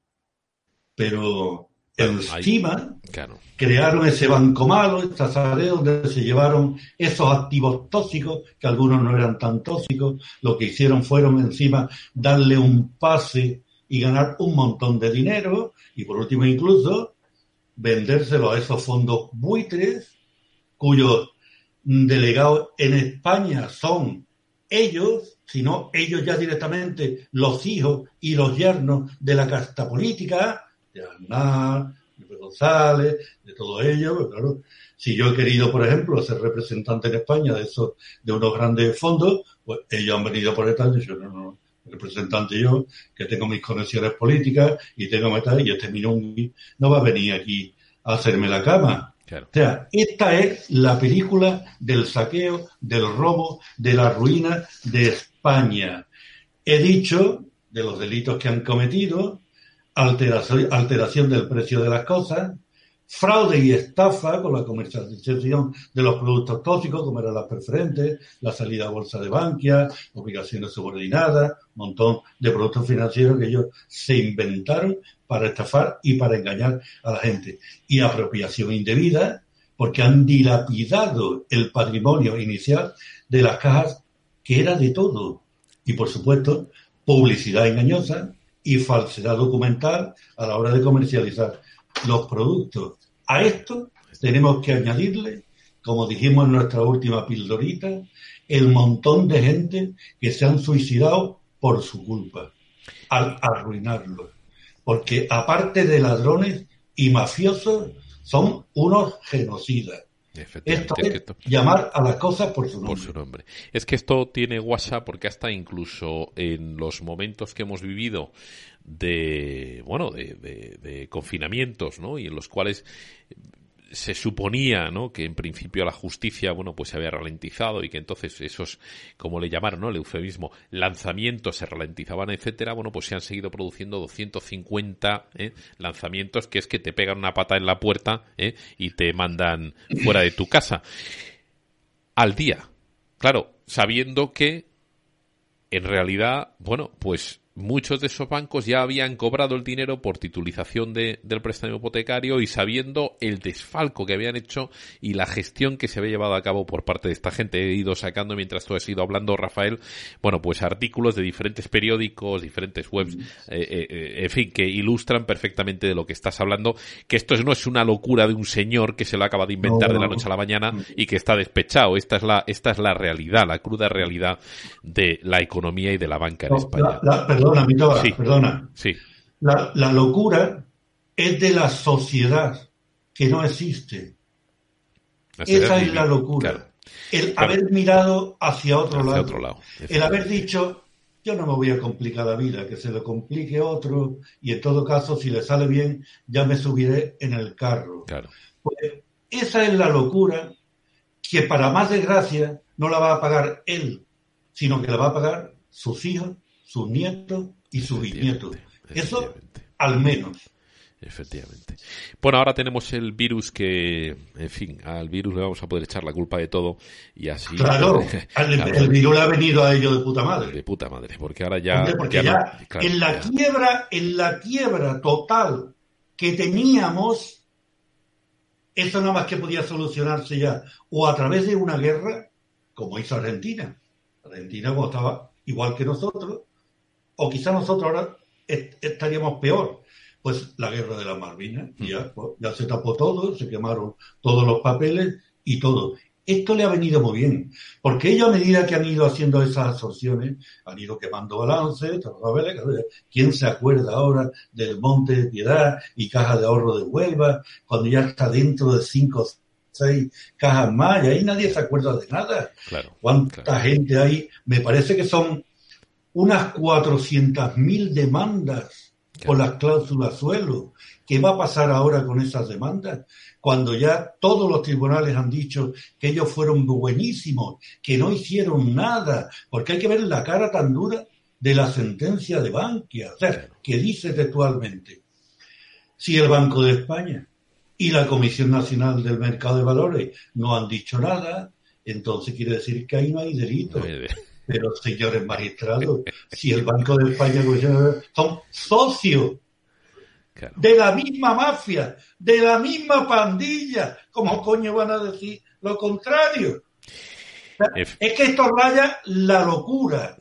Pero encima crearon ese banco malo, esta Sareb, donde se llevaron esos activos tóxicos, que algunos no eran tan tóxicos. Lo que hicieron fueron encima darle un pase y ganar un montón de dinero, y por último incluso vendérselo a esos fondos buitres, cuyos delegados en España son ellos, sino ellos ya directamente los hijos y los yernos de la casta política, de Aznar, de González, de todo ello. Pero claro, si yo he querido, por ejemplo, ser representante en España de unos grandes fondos, pues ellos han venido por detrás y dicho, no, representante yo, que tengo mis conexiones políticas y tengo metas, y este Minungui no va a venir aquí a hacerme la cama. Claro. O sea, esta es la película del saqueo, del robo, de la ruina de España. He dicho de los delitos que han cometido, alteración del precio de las cosas, fraude y estafa con la comercialización de los productos tóxicos, como eran las preferentes, la salida a bolsa de Bankia, obligaciones subordinadas, un montón de productos financieros que ellos se inventaron para estafar y para engañar a la gente. Y apropiación indebida, porque han dilapidado el patrimonio inicial de las cajas, que era de todo. Y, por supuesto, publicidad engañosa y falsedad documental a la hora de comercializar los productos. A esto tenemos que añadirle, como dijimos en nuestra última pildorita, el montón de gente que se han suicidado por su culpa, al arruinarlo. Porque aparte de ladrones y mafiosos, son unos genocidas. Esto es llamar a las cosas por su nombre. Es que esto tiene WhatsApp, porque hasta incluso en los momentos que hemos vivido de confinamientos, ¿no? Y en los cuales se suponía, ¿no?, que en principio la justicia, pues se había ralentizado y que entonces esos, como le llamaron, ¿no?, el eufemismo, lanzamientos se ralentizaban, etcétera, pues se han seguido produciendo 250 lanzamientos, que es que te pegan una pata en la puerta y te mandan fuera de tu casa al día. Claro, sabiendo que en realidad, pues muchos de esos bancos ya habían cobrado el dinero por titulización del préstamo hipotecario, y sabiendo el desfalco que habían hecho y la gestión que se había llevado a cabo por parte de esta gente. He ido sacando, mientras tú has ido hablando, Rafael, pues artículos de diferentes periódicos, diferentes webs, en fin, que ilustran perfectamente de lo que estás hablando, que esto no es una locura de un señor que se lo acaba de inventar de la noche a la mañana y que está despechado. Esta es la realidad, la cruda realidad de la economía y de la banca en España. Perdona. Sí. La locura es de la sociedad, que no existe. Esa es la locura. Claro. El haber mirado hacia otro lado. El haber dicho, yo no me voy a complicar la vida, que se lo complique otro, y en todo caso, si le sale bien, ya me subiré en el carro. Claro. Pues esa es la locura, que para más desgracia no la va a pagar él, sino que la va a pagar sus hijos, sus nietos y sus bisnietos. Eso al menos. Efectivamente. Bueno, ahora tenemos el virus que, en fin, al virus le vamos a poder echar la culpa de todo y así. Claro, el virus le ha venido a ellos de puta madre. De puta madre, porque ahora ya. Porque ya en la quiebra total que teníamos, eso nada más que podía solucionarse ya o a través de una guerra, como hizo Argentina. Argentina, como estaba igual que nosotros, o quizá nosotros ahora estaríamos peor. Pues la guerra de las Malvinas, ya se tapó todo, se quemaron todos los papeles y todo. Esto le ha venido muy bien, porque ellos, a medida que han ido haciendo esas absorciones, han ido quemando balances, ¿quién se acuerda ahora del Monte de Piedad y Caja de Ahorro de Huelva, cuando ya está dentro de 5 o 6 cajas más, y ahí nadie se acuerda de nada? Claro, ¿Cuánta gente hay? Me parece que son unas 400.000 demandas por las cláusulas suelo. ¿Qué va a pasar ahora con esas demandas? Cuando ya todos los tribunales han dicho que ellos fueron buenísimos, que no hicieron nada, porque hay que ver la cara tan dura de la sentencia de Bankia. O sea, que dice textualmente, si el Banco de España y la Comisión Nacional del Mercado de Valores no han dicho nada, entonces quiere decir que ahí no hay delito. Pero, señores magistrados, si el Banco de España son socios de la misma mafia, de la misma pandilla, ¿cómo coño van a decir lo contrario? Es que esto raya la locura.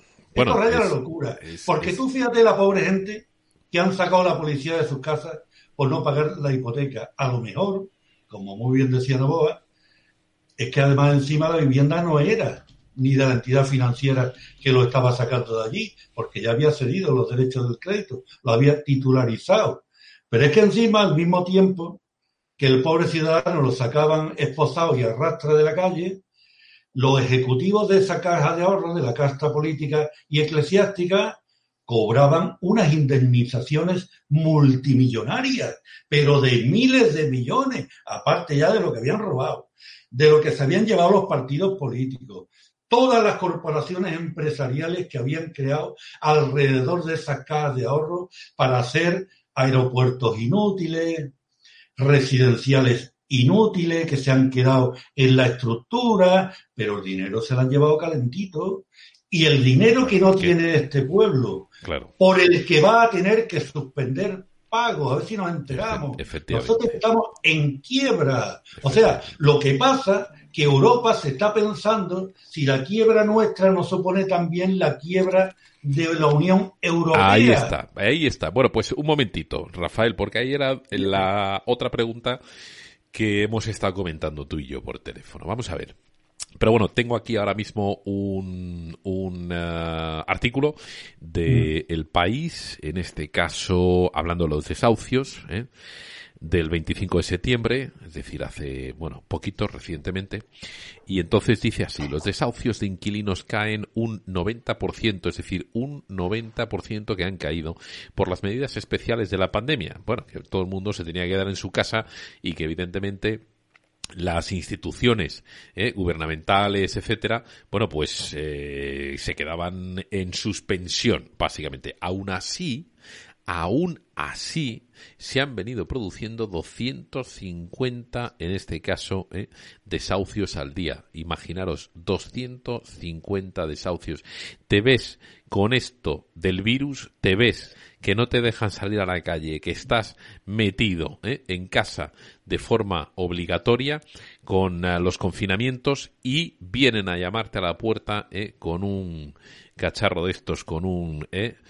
Porque tú fíjate la pobre gente que han sacado a la policía de sus casas por no pagar la hipoteca. A lo mejor, como muy bien decía Novoa, es que además encima la vivienda no era ni de la entidad financiera que lo estaba sacando de allí, porque ya había cedido los derechos del crédito, lo había titularizado. Pero es que encima, al mismo tiempo que el pobre ciudadano lo sacaban esposado y a rastra de la calle, los ejecutivos de esa caja de ahorros, de la casta política y eclesiástica, cobraban unas indemnizaciones multimillonarias, pero de miles de millones, aparte ya de lo que habían robado, de lo que se habían llevado los partidos políticos, todas las corporaciones empresariales que habían creado alrededor de esas cajas de ahorro para hacer aeropuertos inútiles, residenciales inútiles que se han quedado en la estructura, pero el dinero se lo han llevado calentito. Y el dinero que no tiene este pueblo, claro, por el que va a tener que suspender pagos, a ver si nos enteramos. Nosotros estamos en quiebra. O sea, lo que pasa que Europa se está pensando si la quiebra nuestra no supone también la quiebra de la Unión Europea. Ahí está. Bueno, pues un momentito, Rafael, porque ahí era la otra pregunta que hemos estado comentando tú y yo por teléfono. Vamos a ver. Pero bueno, tengo aquí ahora mismo un artículo de El País, en este caso hablando de los desahucios, del 25 de septiembre, es decir, hace, poquito, recientemente, y entonces dice así: los desahucios de inquilinos caen un 90%, es decir, un 90% que han caído por las medidas especiales de la pandemia. Bueno, que todo el mundo se tenía que quedar en su casa y que evidentemente las instituciones gubernamentales, etcétera, se quedaban en suspensión, básicamente. Aún así, se han venido produciendo 250, en este caso, desahucios al día. Imaginaros, 250 desahucios. Te ves con esto del virus, te ves que no te dejan salir a la calle, que estás metido en casa de forma obligatoria con los confinamientos y vienen a llamarte a la puerta con un cacharro de estos, con un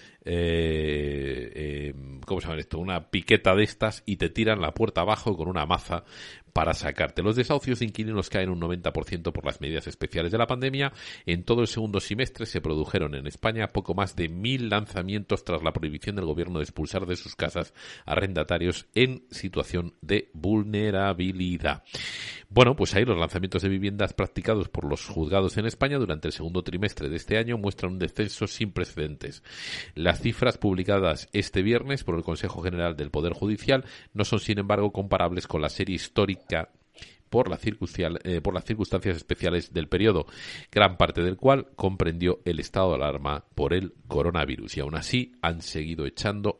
¿cómo se llama esto? Una piqueta de estas, y te tiran la puerta abajo con una maza para sacarte. Los desahucios de inquilinos caen un 90% por las medidas especiales de la pandemia. En todo el segundo semestre se produjeron en España poco más de 1.000 lanzamientos tras la prohibición del gobierno de expulsar de sus casas a arrendatarios en situación de vulnerabilidad. Bueno, pues ahí los lanzamientos de viviendas practicados por los juzgados en España durante el segundo trimestre de este año muestran un descenso sin precedentes. Las cifras publicadas este viernes por el Consejo General del Poder Judicial no son, sin embargo, comparables con la serie histórica por las circunstancias especiales del periodo, gran parte del cual comprendió el estado de alarma por el coronavirus. Y aún así han seguido echando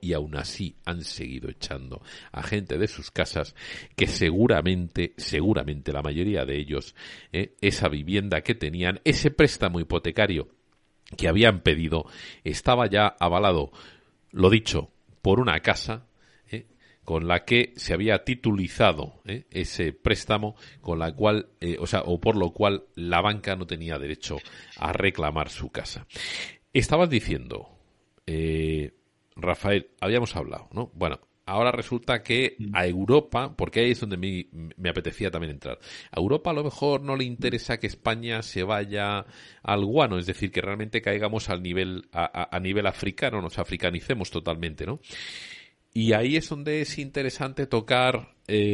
a gente de sus casas que seguramente la mayoría de ellos, esa vivienda que tenían, ese préstamo hipotecario que habían pedido, estaba ya avalado, lo dicho, por una casa con la que se había titulizado ese préstamo, con la cual, por lo cual la banca no tenía derecho a reclamar su casa. Estabas diciendo, Rafael, habíamos hablado, ¿no? Bueno, ahora resulta que a Europa, porque ahí es donde me apetecía también entrar, a Europa a lo mejor no le interesa que España se vaya al guano, es decir, que realmente caigamos al nivel a nivel africano, nos africanicemos totalmente, ¿no? Y ahí es donde es interesante tocar,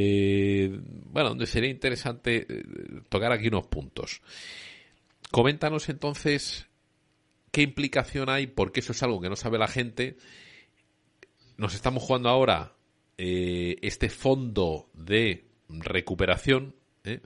donde sería interesante tocar aquí unos puntos. Coméntanos entonces qué implicación hay, porque eso es algo que no sabe la gente. Nos estamos jugando ahora este fondo de recuperación,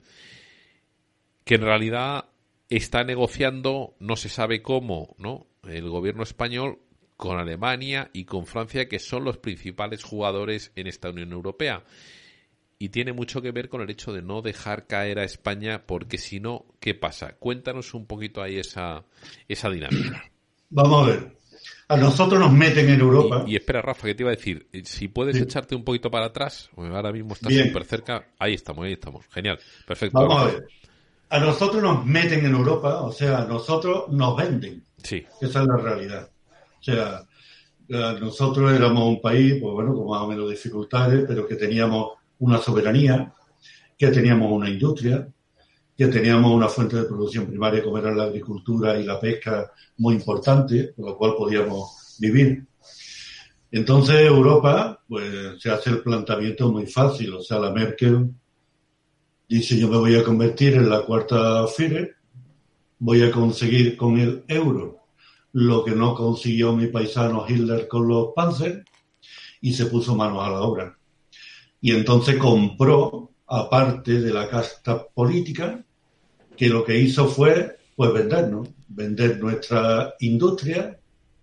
que en realidad está negociando, no se sabe cómo, ¿no?, el gobierno español con Alemania y con Francia, que son los principales jugadores en esta Unión Europea. Y tiene mucho que ver con el hecho de no dejar caer a España, porque si no, ¿qué pasa? Cuéntanos un poquito ahí esa dinámica. Vamos a ver. A nosotros nos meten en Europa. Y espera, Rafa, que te iba a decir, si puedes echarte un poquito para atrás, ahora mismo estás súper cerca. Ahí estamos. Genial, perfecto. Vamos a ver. A nosotros nos meten en Europa, o sea, a nosotros nos venden. Sí. Esa es la realidad. O sea, nosotros éramos un país, con más o menos dificultades, pero que teníamos una soberanía, que teníamos una industria, que teníamos una fuente de producción primaria como era la agricultura y la pesca muy importante, con la cual podíamos vivir. Entonces Europa, pues, se hace el planteamiento muy fácil. O sea, la Merkel dice: yo me voy a convertir en la cuarta Führer, voy a conseguir con el euro lo que no consiguió mi paisano Hitler con los Panzer, y se puso manos a la obra. Y entonces compró, aparte de la casta política, que lo que hizo fue pues vendernos, vender nuestra industria,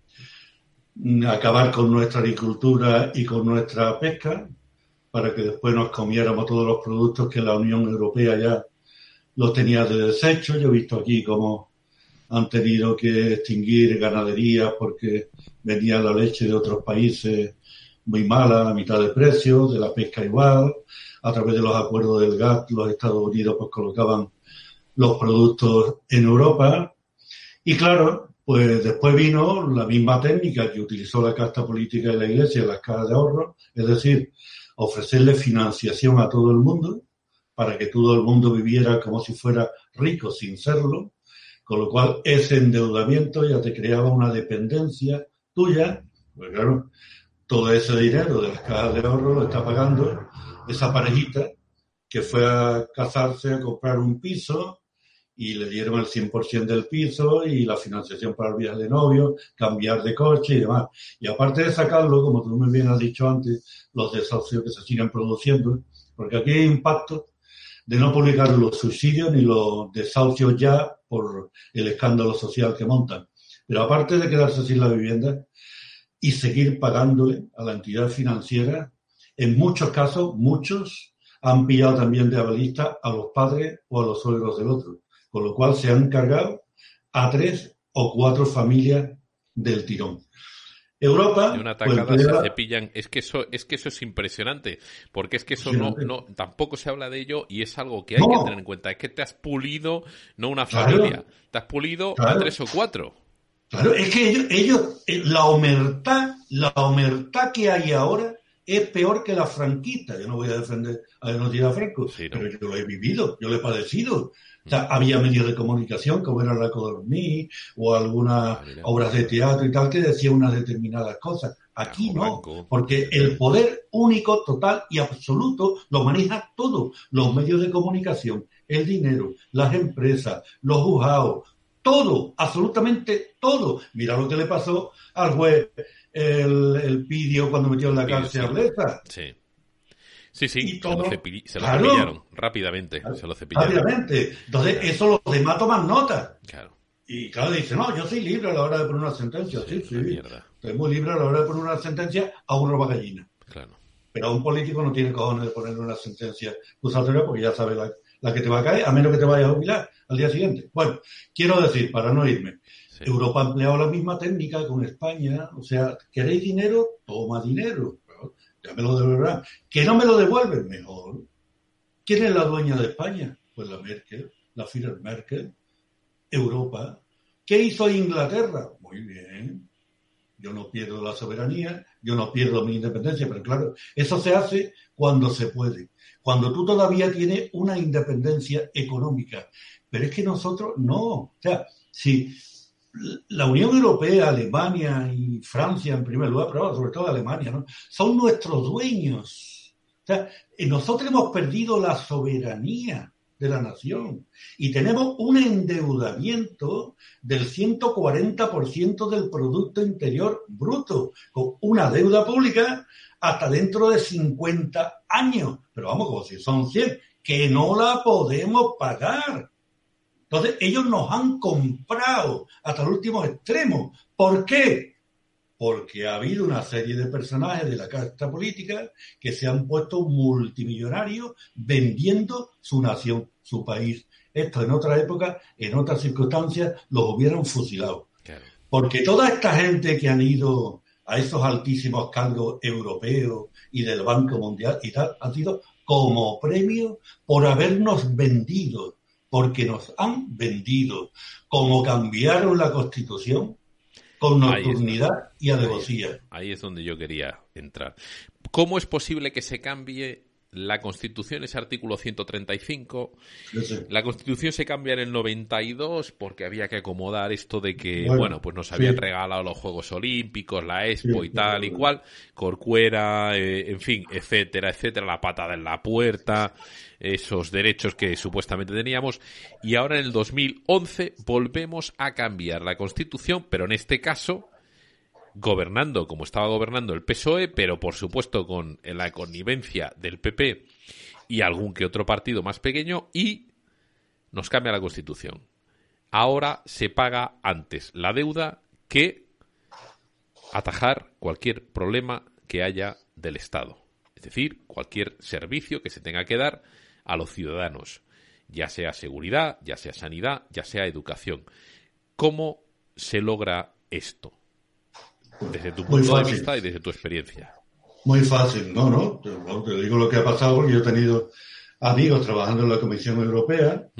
acabar con nuestra agricultura y con nuestra pesca, para que después nos comiéramos todos los productos que la Unión Europea ya los tenía de desecho. Yo he visto aquí cómo han tenido que extinguir ganaderías porque venía la leche de otros países muy mala, a mitad de precio, de la pesca igual. A través de los acuerdos del GATT, los Estados Unidos pues colocaban los productos en Europa. Y claro, pues después vino la misma técnica que utilizó la casta política de la Iglesia en las cajas de ahorro, es decir, ofrecerle financiación a todo el mundo para que todo el mundo viviera como si fuera rico sin serlo, con lo cual ese endeudamiento ya te creaba una dependencia tuya, pues claro, todo ese dinero de las cajas de ahorro lo está pagando esa parejita que fue a casarse, a comprar un piso y le dieron el 100% del piso y la financiación para el viaje de novio, cambiar de coche y demás. Y aparte de sacarlo, como tú muy bien has dicho antes, los desahucios que se siguen produciendo, porque aquí hay impacto de no publicar los subsidios ni los desahucios ya por el escándalo social que montan. Pero aparte de quedarse sin la vivienda y seguir pagándole a la entidad financiera, en muchos casos, muchos han pillado también de avalista a los padres o a los suegros del otro, con lo cual se han cargado a 3 o 4 familias del tirón. Europa, de una tacada pues, se cepillan. Es que eso es impresionante, porque es que eso no tampoco se habla de ello y es algo que hay que tener en cuenta. Es que te has pulido no una familia, te has pulido a 3 o 4. Claro, es que ellos la omertá que hay ahora es peor que la franquista. Yo no voy a defender a Genotín Franco, sí, no. Pero yo lo he vivido, yo lo he padecido. O sea, había medios de comunicación, como era la Codorniz, o algunas obras de teatro y tal, que decían unas determinadas cosas. Aquí no, porque el poder único, total y absoluto lo maneja todo. Los medios de comunicación, el dinero, las empresas, los juzgados, todo, absolutamente todo. Mira lo que le pasó al juez el Pidio cuando metió en la cárcel a Blesa. Sí. Sí, se lo cepillaron rápidamente. Se lo cepillaron. Rápidamente. Entonces, eso los demás toman nota. Claro. Y claro, dice, no, yo soy libre a la hora de poner una sentencia. Sí. Estoy muy libre a la hora de poner una sentencia a un robagallina. Claro. Pero a un político no tiene cojones de poner una sentencia acusatoria porque ya sabe la que te va a caer, a menos que te vayas a jubilar al día siguiente. Bueno, quiero decir, para no irme, Europa ha empleado la misma técnica con España. O sea, ¿queréis dinero? Toma dinero. Ya me lo devolverán. ¿Que no me lo devuelven? Mejor. ¿Quién es la dueña de España? Pues la Merkel, la Führer Merkel, Europa. ¿Qué hizo Inglaterra? Muy bien. Yo no pierdo la soberanía, yo no pierdo mi independencia, pero claro, eso se hace cuando se puede, cuando tú todavía tienes una independencia económica. Pero es que nosotros no. O sea, si la Unión Europea, Alemania y Francia en primer lugar, pero sobre todo Alemania, ¿no?, son nuestros dueños. O sea, nosotros hemos perdido la soberanía de la nación y tenemos un endeudamiento del 140% del Producto Interior Bruto, con una deuda pública hasta dentro de 50 años. Pero vamos, como si son 100, que no la podemos pagar. Entonces, ellos nos han comprado hasta el último extremo. ¿Por qué? Porque ha habido una serie de personajes de la casta política que se han puesto multimillonarios vendiendo su nación, su país. Esto en otra época, en otras circunstancias, los hubieran fusilado. Claro. Porque toda esta gente que han ido a esos altísimos cargos europeos y del Banco Mundial y tal, han sido como premio por habernos vendido. Porque nos han vendido, como cambiaron la Constitución con nocturnidad y alevosía. Ahí es donde yo quería entrar. ¿Cómo es posible que se cambie la Constitución es artículo 135. Sí. La Constitución se cambia en el 92 porque había que acomodar esto de que, pues nos habían regalado los Juegos Olímpicos, la Expo y tal y cual, Corcuera, en fin, etcétera, etcétera, la patada en la puerta, esos derechos que supuestamente teníamos. Y ahora en el 2011 volvemos a cambiar la Constitución, pero en este caso gobernando como estaba gobernando el PSOE, pero por supuesto con la connivencia del PP y algún que otro partido más pequeño, y nos cambia la Constitución. Ahora se paga antes la deuda que atajar cualquier problema que haya del Estado. Es decir, cualquier servicio que se tenga que dar a los ciudadanos, ya sea seguridad, ya sea sanidad, ya sea educación. ¿Cómo se logra esto? Desde tu punto de vista y desde tu experiencia. Muy fácil, no. Te digo lo que ha pasado porque yo he tenido amigos trabajando en la Comisión Europea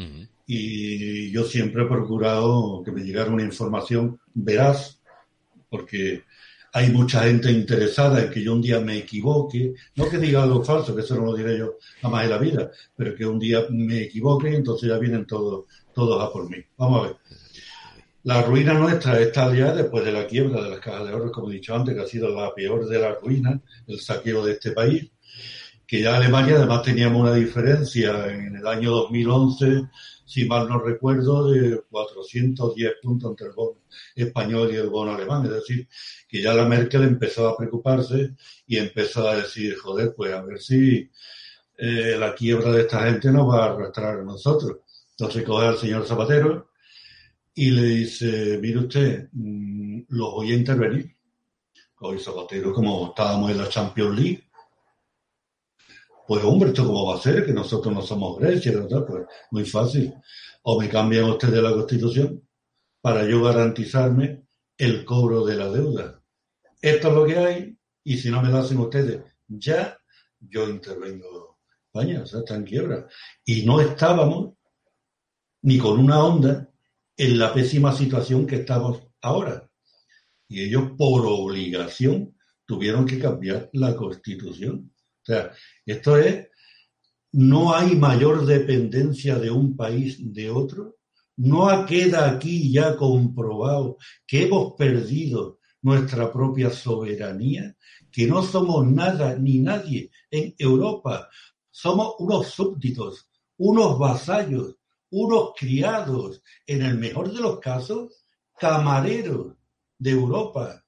y yo siempre he procurado que me llegara una información veraz, porque hay mucha gente interesada en que yo un día me equivoque, no que diga algo falso, que eso no lo diré yo jamás en la vida, pero que un día me equivoque y entonces ya vienen todos a por mí. Vamos a ver. La ruina nuestra está ya después de la quiebra de las cajas de ahorros, como he dicho antes, que ha sido la peor de las ruinas, el saqueo de este país, que ya Alemania además teníamos una diferencia en el año 2011, si mal no recuerdo, de 410 puntos entre el bono español y el bono alemán. Es decir, que ya la Merkel empezó a preocuparse y empezó a decir, joder, pues a ver si la quiebra de esta gente nos va a arrastrar a nosotros. Entonces coge al señor Zapatero y le dice, mire usted, los voy a intervenir. Hoy Zapatero, como estábamos en la Champions League, pues hombre, ¿esto cómo va a ser? Que nosotros no somos Grecia, ¿verdad? Pues muy fácil. O me cambian ustedes la Constitución para yo garantizarme el cobro de la deuda. Esto es lo que hay, y si no me lo hacen ustedes ya, yo intervengo. España, o sea, está en quiebra. Y no estábamos ni con una onda en la pésima situación que estamos ahora. Y ellos, por obligación, tuvieron que cambiar la Constitución. O sea, esto es, no hay mayor dependencia de un país de otro. No queda aquí ya comprobado que hemos perdido nuestra propia soberanía, que no somos nada ni nadie en Europa. Somos unos súbditos, unos vasallos, unos criados, en el mejor de los casos, camareros de Europa.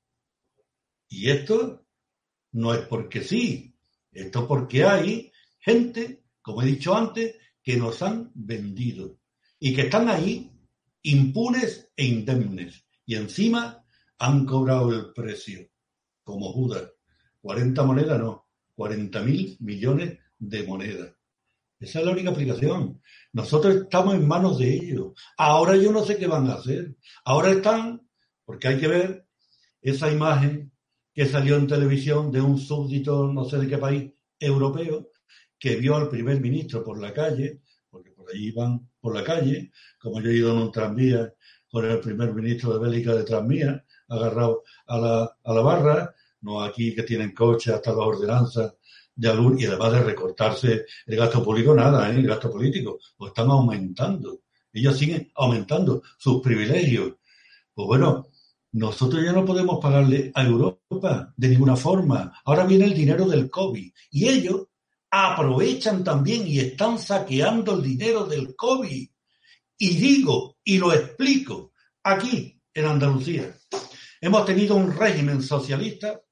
Y esto no es porque sí, esto porque hay gente, como he dicho antes, que nos han vendido y que están ahí impunes e indemnes. Y encima han cobrado el precio, como Judas. 40 monedas no, 40.000 millones de monedas. Esa es la única aplicación. Nosotros estamos en manos de ellos. Ahora yo no sé qué van a hacer. Ahora están, porque hay que ver esa imagen que salió en televisión de un súbdito, no sé de qué país, europeo, que vio al primer ministro por la calle, porque por allí iban por la calle, como yo he ido en un tranvía con el primer ministro de Bélgica de Transmía, agarrado a la barra, no aquí que tienen coche hasta las ordenanzas de algún, y además de recortarse el gasto público, nada, el gasto político, lo están aumentando. Ellos siguen aumentando sus privilegios. Pues bueno, nosotros ya no podemos pagarle a Europa de ninguna forma. Ahora viene el dinero del COVID y ellos aprovechan también y están saqueando el dinero del COVID. Y digo, y lo explico, aquí en Andalucía hemos tenido un régimen socialista,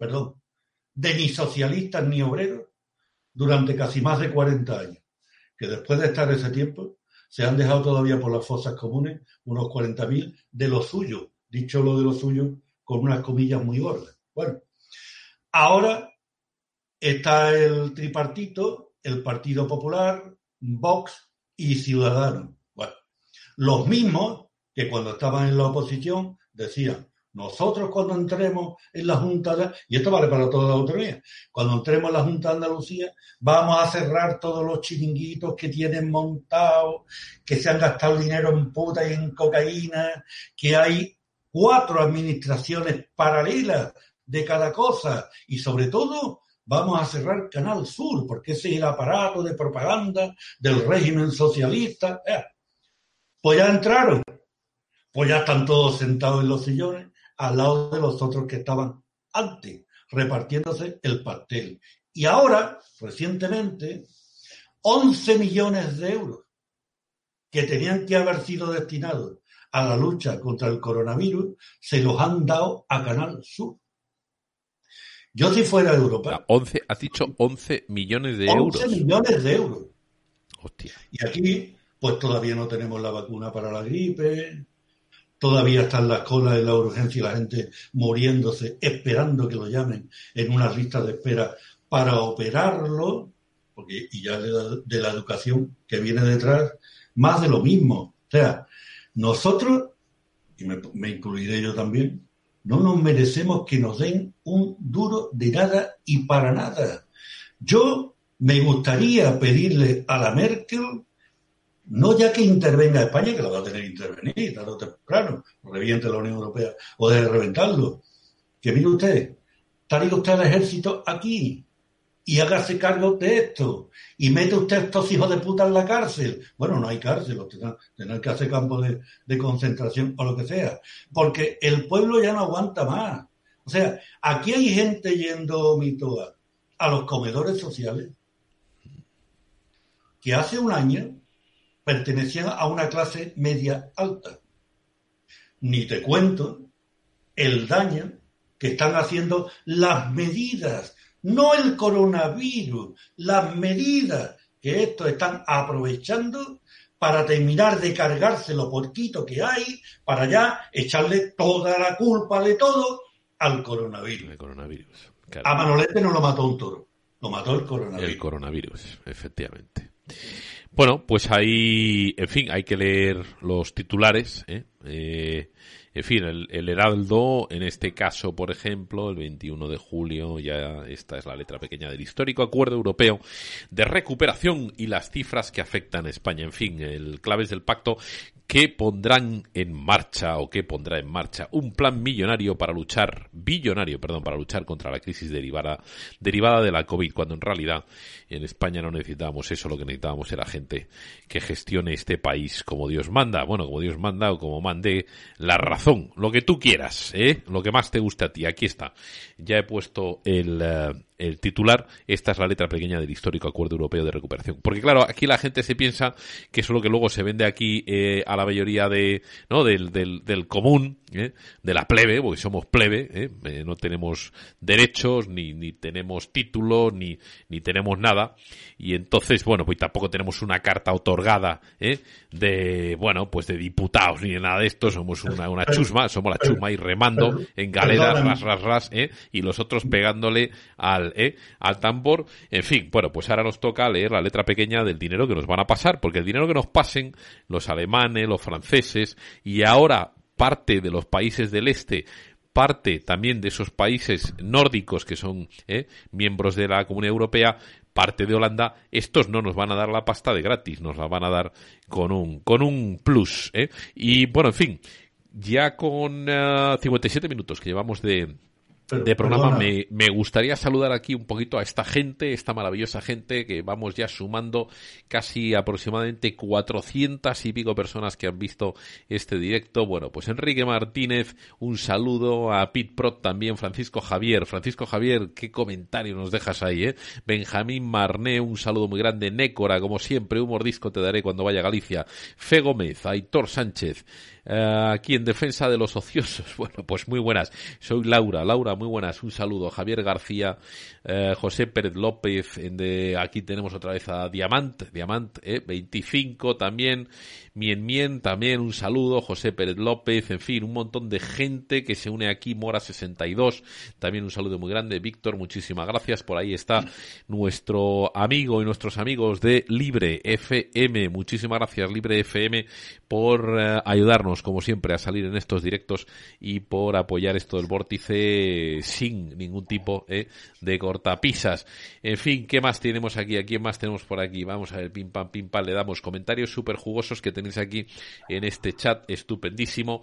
de ni socialistas ni obreros, durante casi más de 40 años, que después de estar ese tiempo se han dejado todavía por las fosas comunes unos 40.000 de lo suyo, dicho lo de lo suyo con unas comillas muy gordas. Bueno, ahora está el tripartito, el Partido Popular, Vox y Ciudadanos. Bueno, los mismos que cuando estaban en la oposición decían, nosotros cuando entremos en la Junta, y esto vale para toda la autonomía, cuando entremos en la Junta de Andalucía, vamos a cerrar todos los chiringuitos que tienen montados, que se han gastado dinero en puta y en cocaína, que hay 4 administraciones paralelas de cada cosa, y sobre todo vamos a cerrar Canal Sur, porque ese es el aparato de propaganda del régimen socialista. Pues ya entraron, pues ya están todos sentados en los sillones, al lado de los otros que estaban antes, repartiéndose el pastel. Y ahora, recientemente, 11 millones de euros que tenían que haber sido destinados a la lucha contra el coronavirus, se los han dado a Canal Sur. Yo si fuera de Europa... Has dicho 11 millones de euros. 11 millones de euros. Hostia. Y aquí, pues todavía no tenemos la vacuna para la gripe, todavía están las colas en la urgencia y la gente muriéndose, esperando que lo llamen en una lista de espera para operarlo, porque y ya de la educación que viene detrás, más de lo mismo. O sea, nosotros, y me incluiré yo también, no nos merecemos que nos den un duro de nada y para nada. Yo me gustaría pedirle a la Merkel, no ya que intervenga España, que la va a tener que intervenir, tarde o temprano, reviente la Unión Europea o deje de reventarlo, que mire usted, traiga usted al ejército aquí y hágase cargo de esto y mete usted a estos hijos de puta en la cárcel. Bueno, no hay cárcel, tendrán que hacer campos de concentración o lo que sea, porque el pueblo ya no aguanta más. O sea, aquí hay gente yendo, Mitoa, a los comedores sociales que hace un año pertenecían a una clase media alta. Ni te cuento el daño que están haciendo las medidas, no el coronavirus, las medidas que estos están aprovechando para terminar de cargarse lo poquito que hay, para ya echarle toda la culpa de todo al coronavirus. El coronavirus, claro. A Manolete no lo mató un toro, lo mató el coronavirus. El coronavirus, efectivamente. Bueno, pues ahí, en fin, hay que leer los titulares, en fin, el Heraldo, en este caso, por ejemplo, el 21 de julio, ya esta es la letra pequeña del histórico Acuerdo Europeo de Recuperación y las cifras que afectan a España. En fin, el claves del pacto que pondrá en marcha un plan billonario para luchar contra la crisis derivada de la COVID, cuando en realidad en España no necesitábamos eso, lo que necesitábamos era gente que gestione este país como Dios manda, como Dios manda o como mande la razón, lo que tú quieras, lo que más te guste a ti. Aquí está, ya he puesto el titular, esta es la letra pequeña del histórico Acuerdo Europeo de Recuperación, porque claro, aquí la gente se piensa que eso es lo que luego se vende aquí a la mayoría del común, de la plebe, porque somos plebe, no tenemos derechos, ni tenemos título, ni tenemos nada, y entonces, pues tampoco tenemos una carta otorgada, de diputados, ni de nada de esto, somos una chusma, somos la chusma y remando en galeras, ras, y los otros pegándole al tambor. En fin, pues ahora nos toca leer la letra pequeña del dinero que nos van a pasar, porque el dinero que nos pasen los alemanes, los franceses y ahora parte de los países del este, parte también de esos países nórdicos que son miembros de la Comunidad Europea, parte de Holanda, estos no nos van a dar la pasta de gratis, nos la van a dar con un plus, y bueno, en fin, ya con 57 minutos que llevamos de programa, me gustaría saludar aquí un poquito a esta gente, esta maravillosa gente que vamos ya sumando casi aproximadamente 400 y pico personas que han visto este directo. Bueno, pues Enrique Martínez, un saludo a Pete Prot también, Francisco Javier, qué comentario nos dejas ahí, Benjamín Marné, un saludo muy grande, Nécora, como siempre, un mordisco te daré cuando vaya a Galicia, Fe Gómez, Aitor Sánchez, aquí en defensa de los ociosos. Bueno, pues muy buenas. Soy Laura, muy buenas. Un saludo. Javier García, José Pérez López, aquí tenemos otra vez a Diamant, 25 también. Mien también, un saludo. José Pérez López, en fin, un montón de gente que se une aquí. Mora 62, también un saludo muy grande. Víctor, muchísimas gracias. Por ahí está nuestro amigo y nuestros amigos de Libre FM. Muchísimas gracias, Libre FM, por ayudarnos animarnos, como siempre, a salir en estos directos y por apoyar esto del Vórtice sin ningún tipo de cortapisas. En fin, ¿qué más tenemos aquí? ¿A quién más tenemos por aquí? Vamos a ver, pim pam, le damos comentarios súper jugosos que tenéis aquí en este chat estupendísimo.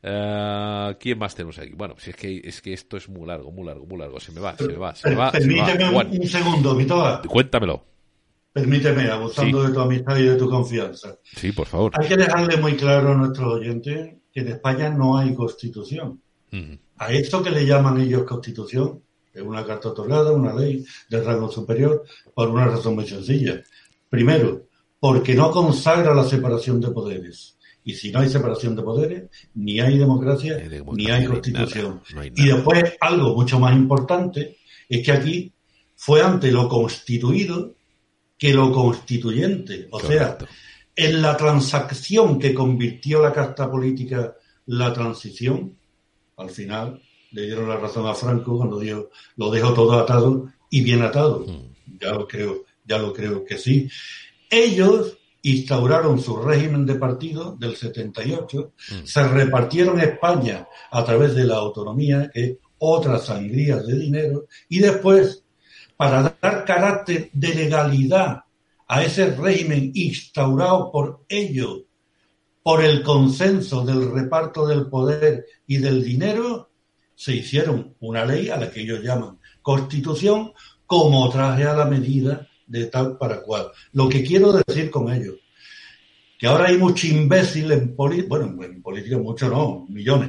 ¿Quién más tenemos aquí? Bueno, si es que esto es muy largo. Se me va. Permíteme un segundo, Vitoa. Cuéntamelo. Permíteme, abusando de tu amistad y de tu confianza. Sí, por favor. Hay que dejarle muy claro a nuestros oyentes que en España no hay Constitución. A esto que le llaman ellos Constitución es una carta otorgada, una ley de rango superior, por una razón muy sencilla. Primero, porque no consagra la separación de poderes. Y si no hay separación de poderes, ni hay democracia, ni hay Constitución. No hay nada. Y después, algo mucho más importante, es que aquí fue ante lo constituido que lo constituyente. O sea, en la transacción que convirtió la casta política la transición, al final le dieron la razón a Franco cuando dijo, lo dejo todo atado y bien atado. Ya lo creo que sí. Ellos instauraron su régimen de partido del 78, se repartieron España a través de la autonomía, que es otra sangría de dinero, y después, para dar carácter de legalidad a ese régimen instaurado por ellos, por el consenso del reparto del poder y del dinero, se hicieron una ley a la que ellos llaman Constitución como traje a la medida de tal para cual. Lo que quiero decir con ello, que ahora hay mucho imbécil en política, mucho no, millones,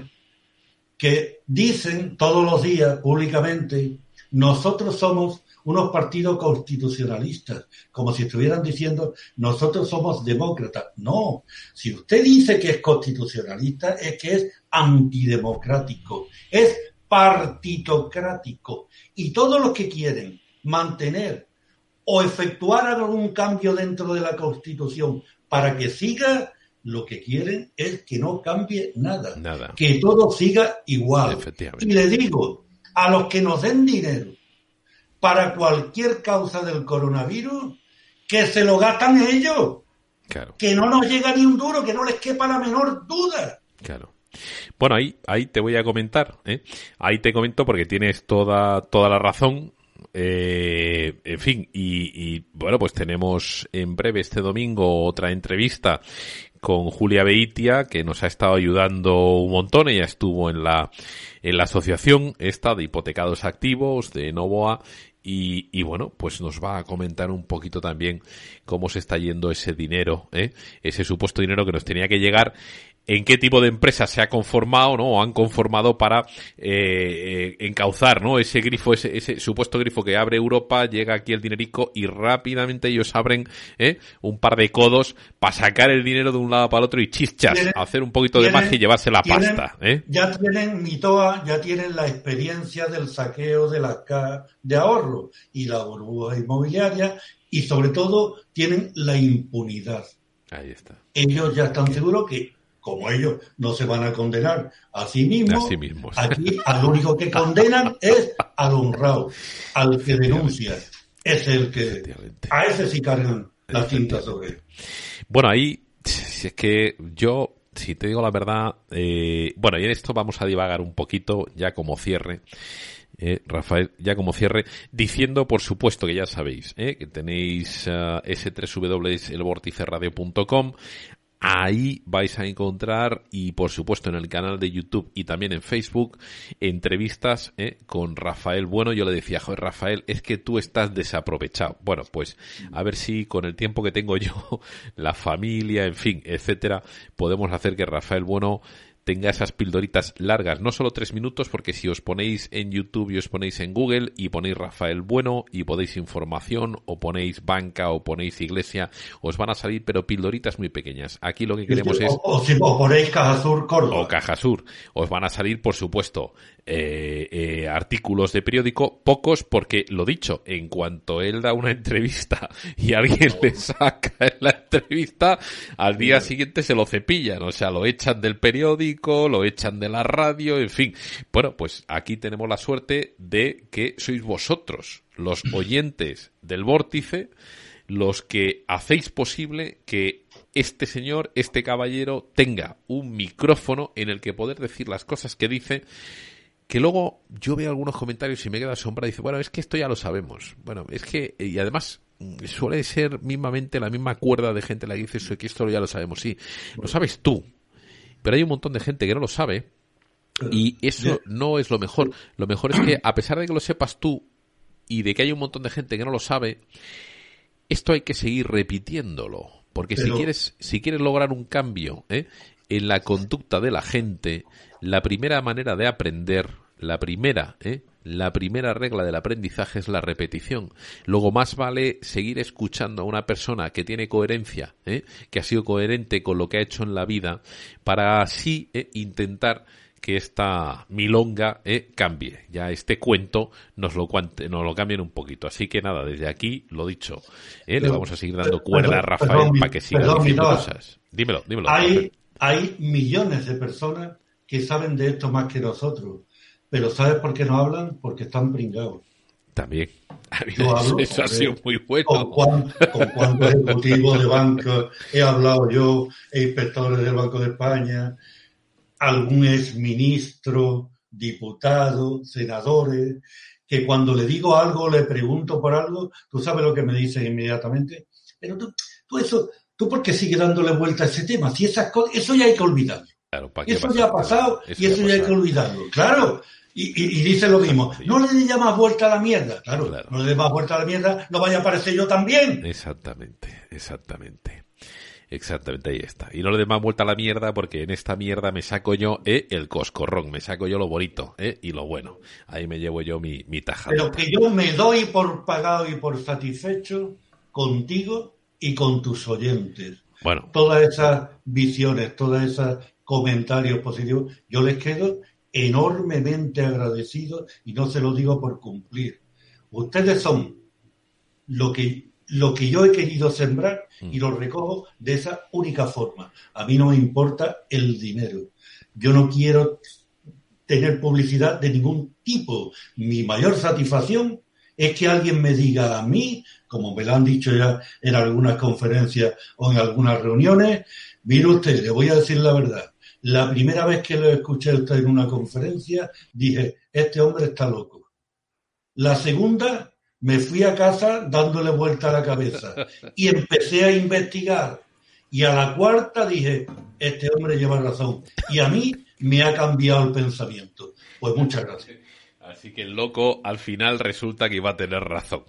que dicen todos los días públicamente, nosotros somos unos partidos constitucionalistas, como si estuvieran diciendo, nosotros somos demócratas. No, si usted dice que es constitucionalista, es que es antidemocrático, es partitocrático. Y todos los que quieren mantener o efectuar algún cambio dentro de la Constitución para que siga, lo que quieren es que no cambie nada. Que todo siga igual. Y le digo, a los que nos den dinero para cualquier causa del coronavirus, que se lo gastan ellos. Claro. Que no nos llega ni un duro, que no les quepa la menor duda. Claro. Bueno, ahí te voy a comentar, Ahí te comento porque tienes toda la razón. En fin, y bueno, pues tenemos en breve este domingo otra entrevista con Julia Beitia, que nos ha estado ayudando un montón. Ella estuvo en la asociación esta de hipotecados activos de Novoa y bueno, pues nos va a comentar un poquito también cómo se está yendo ese dinero, ese supuesto dinero que nos tenía que llegar, en qué tipo de empresa se ha conformado, ¿no? O han conformado para encauzar, ¿no? Ese grifo, ese supuesto grifo que abre Europa, llega aquí el dinerico y rápidamente ellos abren un par de codos para sacar el dinero de un lado para el otro y chichas, hacer un poquito de magia y llevarse la pasta, Ya tienen Mitoa, ya tienen la experiencia del saqueo de las cajas de ahorro y la burbuja inmobiliaria y sobre todo tienen la impunidad. Ahí está. Ellos ya están seguros que como ellos no se van a condenar a sí mismos, aquí al único que condenan es al honrado, al que denuncia. Es el que a ese sí cargan la cinta sobre él. Bueno, ahí, si es que yo, si te digo la verdad, bueno, y en esto vamos a divagar un poquito ya como cierre. Rafael, ya como cierre, diciendo, por supuesto, que ya sabéis, que tenéis ese www.elvorticeradio.com. Ahí vais a encontrar, y por supuesto en el canal de YouTube y también en Facebook, entrevistas con Rafael Bueno. Yo le decía, joder, Rafael, es que tú estás desaprovechado. Bueno, pues a ver si con el tiempo que tengo yo, la familia, en fin, etcétera, podemos hacer que Rafael Bueno tenga esas pildoritas largas, no solo 3 minutos, porque si os ponéis en YouTube y os ponéis en Google y ponéis Rafael Bueno y ponéis información o ponéis banca o ponéis iglesia, os van a salir pero pildoritas muy pequeñas. Aquí lo que queremos es... O ponéis Cajasur Córdoba. O Cajasur. Os van a salir, por supuesto, artículos de periódico, pocos, porque lo dicho, en cuanto él da una entrevista y alguien le saca en la entrevista, al día siguiente se lo cepillan, o sea, lo echan del periódico, lo echan de la radio, en fin. Bueno, pues aquí tenemos la suerte de que sois vosotros, los oyentes del Vórtice, los que hacéis posible que este señor, este caballero, tenga un micrófono en el que poder decir las cosas que dice, que luego yo veo algunos comentarios y me quedo asombrado y dice, bueno, es que esto ya lo sabemos. Bueno, es que, y además suele ser mismamente la misma cuerda de gente la que dice eso, que esto ya lo sabemos, sí, lo sabes tú, pero hay un montón de gente que no lo sabe y eso no es lo mejor. Lo mejor es que, a pesar de que lo sepas tú y de que hay un montón de gente que no lo sabe, esto hay que seguir repitiéndolo, porque si quieres lograr un cambio en la conducta de la gente, la primera manera de aprender, la primera regla del aprendizaje es la repetición. Luego más vale seguir escuchando a una persona que tiene coherencia, que ha sido coherente con lo que ha hecho en la vida, para así intentar que esta milonga cambie. Ya este cuento nos lo cambien un poquito. Así que nada, desde aquí, lo dicho, le vamos a seguir dando cuerda a Rafael para que siga diciendo cosas. Dímelo. Hay millones de personas que saben de esto más que nosotros. Pero ¿sabes por qué no hablan? Porque están pringados. También. Eso ha sido muy bueno. Con cuántos ejecutivos de bancos he hablado yo, inspectores del Banco de España, algún exministro, diputado, senadores, que cuando le digo algo, le pregunto por algo, tú sabes lo que me dicen inmediatamente. Pero tú ¿por qué sigues dándole vuelta a ese tema? Si esas cosas, eso ya hay que olvidarlo. Claro, eso ya ha pasado y eso ya hay que olvidarlo. Claro. Y dice lo mismo. No le dé más vuelta a la mierda. Claro. No le dé más vuelta a la mierda, no vaya a aparecer yo también. Exactamente, ahí está. Y no le dé más vuelta a la mierda, porque en esta mierda me saco yo el coscorrón, me saco yo lo bonito y lo bueno. Ahí me llevo yo mi tajada. Pero que yo me doy por pagado y por satisfecho contigo y con tus oyentes. Bueno. Todas esas visiones, todos esos comentarios positivos, yo les quedo enormemente agradecido y no se lo digo por cumplir. Ustedes son lo que yo he querido sembrar y lo recojo de esa única forma. A mí no me importa el dinero. Yo no quiero tener publicidad de ningún tipo. Mi mayor satisfacción es que alguien me diga a mí, como me lo han dicho ya en algunas conferencias o en algunas reuniones, mire usted, le voy a decir la verdad. La primera vez que lo escuché a usted en una conferencia, dije, este hombre está loco. La segunda, me fui a casa dándole vuelta a la cabeza y empecé a investigar. Y a la cuarta dije, este hombre lleva razón. Y a mí me ha cambiado el pensamiento. Pues muchas gracias. Así que el loco al final resulta que iba a tener razón.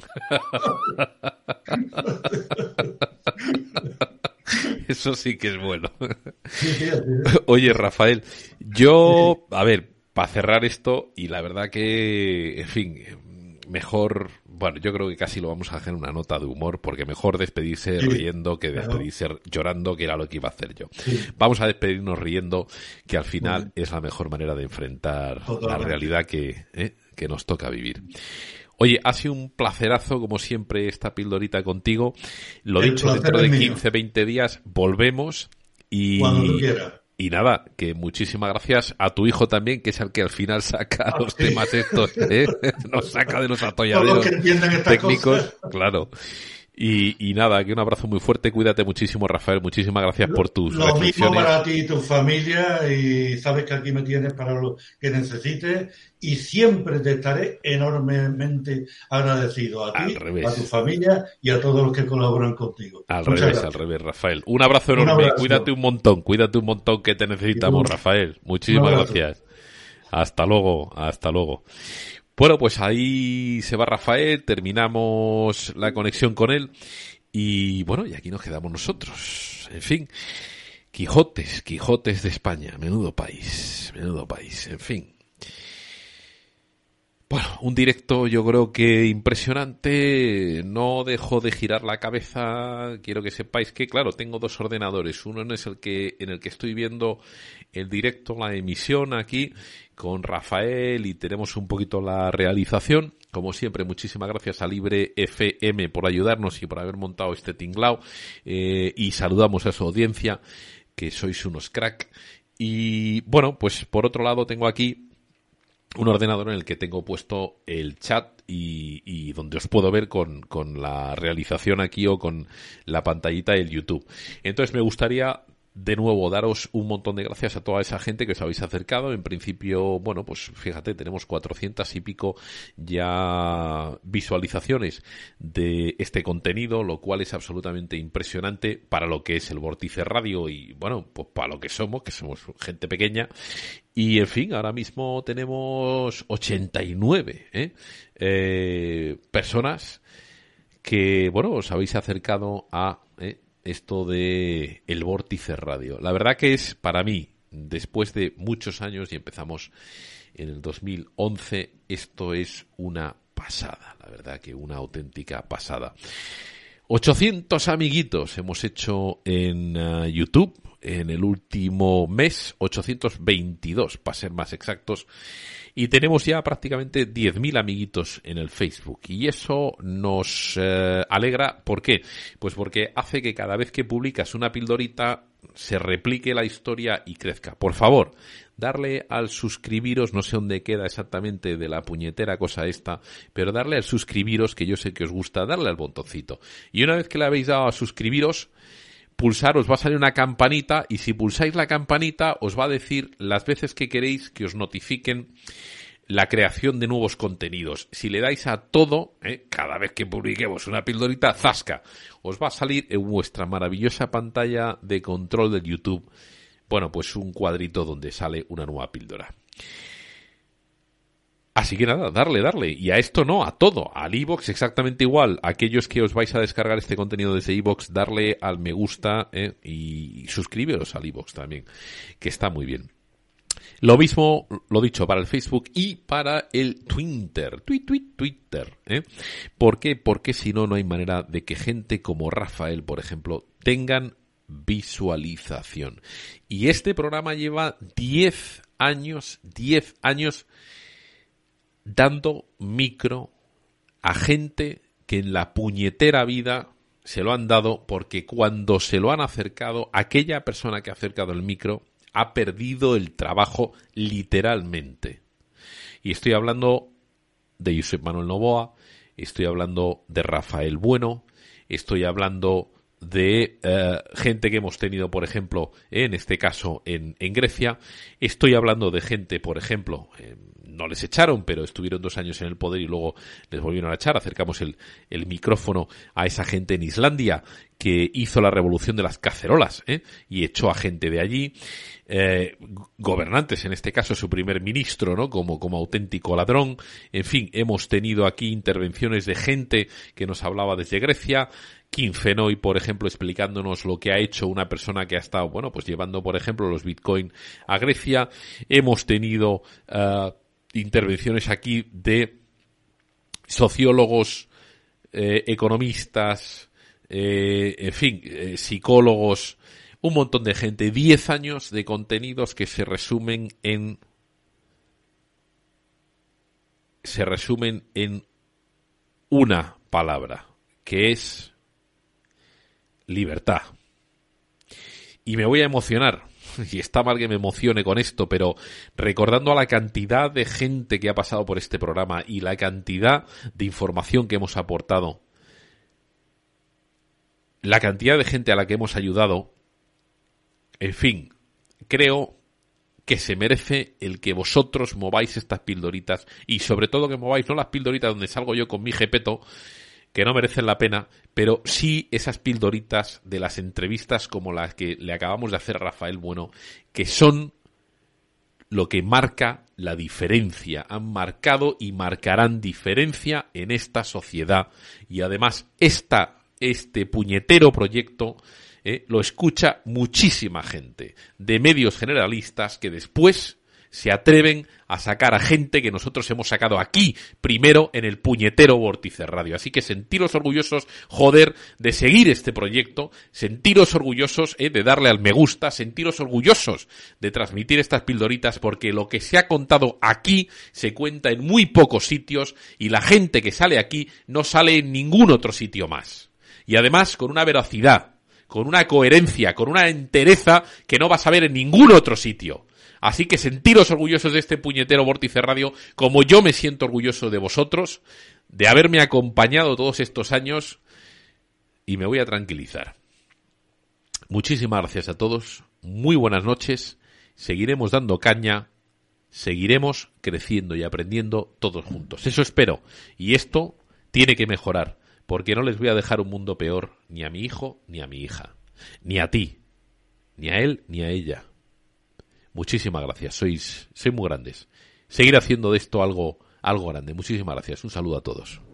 Eso sí que es bueno. Oye, Rafael, yo, a ver, para cerrar esto, y la verdad que, en fin, mejor, bueno, yo creo que casi lo vamos a hacer una nota de humor, porque mejor despedirse riendo que despedirse llorando, que era lo que iba a hacer yo. Vamos a despedirnos riendo, que al final es la mejor manera de enfrentar la realidad que nos toca vivir. Oye, ha sido un placerazo, como siempre, esta pildorita contigo. Lo dicho, dentro de 15, 20 días volvemos y... Cuando tú quieras. Y nada, que muchísimas gracias a tu hijo también, que es el que al final saca los temas estos, nos saca de los atolladeros técnicos, claro. Y nada, que un abrazo muy fuerte, cuídate muchísimo, Rafael, muchísimas gracias por tus reflexiones. Lo mismo para ti y tu familia, y sabes que aquí me tienes para lo que necesites, y siempre te estaré enormemente agradecido a ti, a tu familia y a todos los que colaboran contigo. Al revés, Rafael. Un abrazo enorme, cuídate un montón, que te necesitamos, Rafael. Muchísimas gracias. Hasta luego. Bueno, pues ahí se va Rafael, terminamos la conexión con él y bueno, y aquí nos quedamos nosotros. En fin, Quijotes de España, menudo país, en fin. Bueno, un directo yo creo que impresionante, no dejo de girar la cabeza, quiero que sepáis que, claro, tengo dos ordenadores, uno es en el que estoy viendo el directo, la emisión aquí con Rafael y tenemos un poquito la realización. Como siempre, muchísimas gracias a Libre FM por ayudarnos y por haber montado este tinglao y saludamos a su audiencia, que sois unos crack. Y bueno, pues por otro lado tengo aquí un ordenador en el que tengo puesto el chat y donde os puedo ver con la realización aquí o con la pantallita del YouTube. Entonces me gustaría de nuevo daros un montón de gracias a toda esa gente que os habéis acercado. En principio, bueno, pues fíjate, tenemos 400 y pico ya visualizaciones de este contenido, lo cual es absolutamente impresionante para lo que es el Vórtice Radio y, bueno, pues para lo que somos gente pequeña. Y, en fin, ahora mismo tenemos 89 personas que, bueno, os habéis acercado a esto de el Vórtice Radio. La verdad que es, para mí, después de muchos años, y empezamos en el 2011, esto es una pasada. La verdad que una auténtica pasada. 800 amiguitos hemos hecho en YouTube en el último mes, 822 para ser más exactos, y tenemos ya prácticamente 10.000 amiguitos en el Facebook, y eso nos alegra. ¿Por qué? Pues porque hace que cada vez que publicas una pildorita se replique la historia y crezca. Por favor, darle al suscribiros, no sé dónde queda exactamente de la puñetera cosa esta, pero darle al suscribiros, que yo sé que os gusta, darle al botoncito. Y una vez que le habéis dado a suscribiros, pulsar, os va a salir una campanita, y si pulsáis la campanita os va a decir las veces que queréis que os notifiquen la creación de nuevos contenidos. Si le dais a todo, cada vez que publiquemos una pildorita, ¡zasca!, os va a salir en vuestra maravillosa pantalla de control del YouTube, bueno, pues un cuadrito donde sale una nueva píldora. Así que nada, darle. Y a esto no, a todo. Al iVoox exactamente igual. Aquellos que os vais a descargar este contenido desde iVoox, darle al me gusta y suscribiros al iVoox también, que está muy bien. Lo mismo, lo dicho, para el Facebook y para el Twitter. Twitter. ¿Por qué? Porque si no, no hay manera de que gente como Rafael, por ejemplo, tengan visualización. Y este programa lleva 10 años dando micro a gente que en la puñetera vida se lo han dado, porque cuando se lo han acercado, aquella persona que ha acercado el micro ha perdido el trabajo literalmente. Y estoy hablando de Josep Manuel Novoa, estoy hablando de Rafael Bueno, estoy hablando de gente que hemos tenido, por ejemplo, en este caso en Grecia. Estoy hablando de gente, por ejemplo, no les echaron, pero estuvieron 2 años en el poder y luego les volvieron a echar. Acercamos el micrófono a esa gente en Islandia que hizo la revolución de las cacerolas y echó a gente de allí. Gobernantes, en este caso su primer ministro, ¿no? Como auténtico ladrón. En fin, hemos tenido aquí intervenciones de gente que nos hablaba desde Grecia. Kim Fenoy, por ejemplo, explicándonos lo que ha hecho una persona que ha estado, bueno, pues llevando, por ejemplo, los Bitcoin a Grecia. Hemos tenido intervenciones aquí de sociólogos, economistas, en fin, psicólogos, un montón de gente. 10 años de contenidos que se resumen en una palabra, que es libertad. Y me voy a emocionar, y está mal que me emocione con esto, pero recordando a la cantidad de gente que ha pasado por este programa y la cantidad de información que hemos aportado, la cantidad de gente a la que hemos ayudado, en fin, creo que se merece el que vosotros mováis estas pildoritas, y sobre todo que mováis no las pildoritas donde salgo yo con mi jepeto, que no merecen la pena, pero sí esas pildoritas de las entrevistas como las que le acabamos de hacer a Rafael Bueno, que son lo que marca la diferencia. Han marcado y marcarán diferencia en esta sociedad. Y además este puñetero proyecto lo escucha muchísima gente de medios generalistas que después se atreven a sacar a gente que nosotros hemos sacado aquí primero en el puñetero Vórtice Radio. Así que sentiros orgullosos, joder, de seguir este proyecto, sentiros orgullosos de darle al me gusta, sentiros orgullosos de transmitir estas pildoritas, porque lo que se ha contado aquí se cuenta en muy pocos sitios y la gente que sale aquí no sale en ningún otro sitio más. Y además con una veracidad, con una coherencia, con una entereza que no vas a ver en ningún otro sitio. Así que sentiros orgullosos de este puñetero Vórtice Radio, como yo me siento orgulloso de vosotros, de haberme acompañado todos estos años, y me voy a tranquilizar. Muchísimas gracias a todos, muy buenas noches, seguiremos dando caña, seguiremos creciendo y aprendiendo todos juntos. Eso espero, y esto tiene que mejorar, porque no les voy a dejar un mundo peor ni a mi hijo ni a mi hija, ni a ti, ni a él ni a ella. Muchísimas gracias, sois muy grandes. Seguir haciendo de esto algo grande. Muchísimas gracias. Un saludo a todos.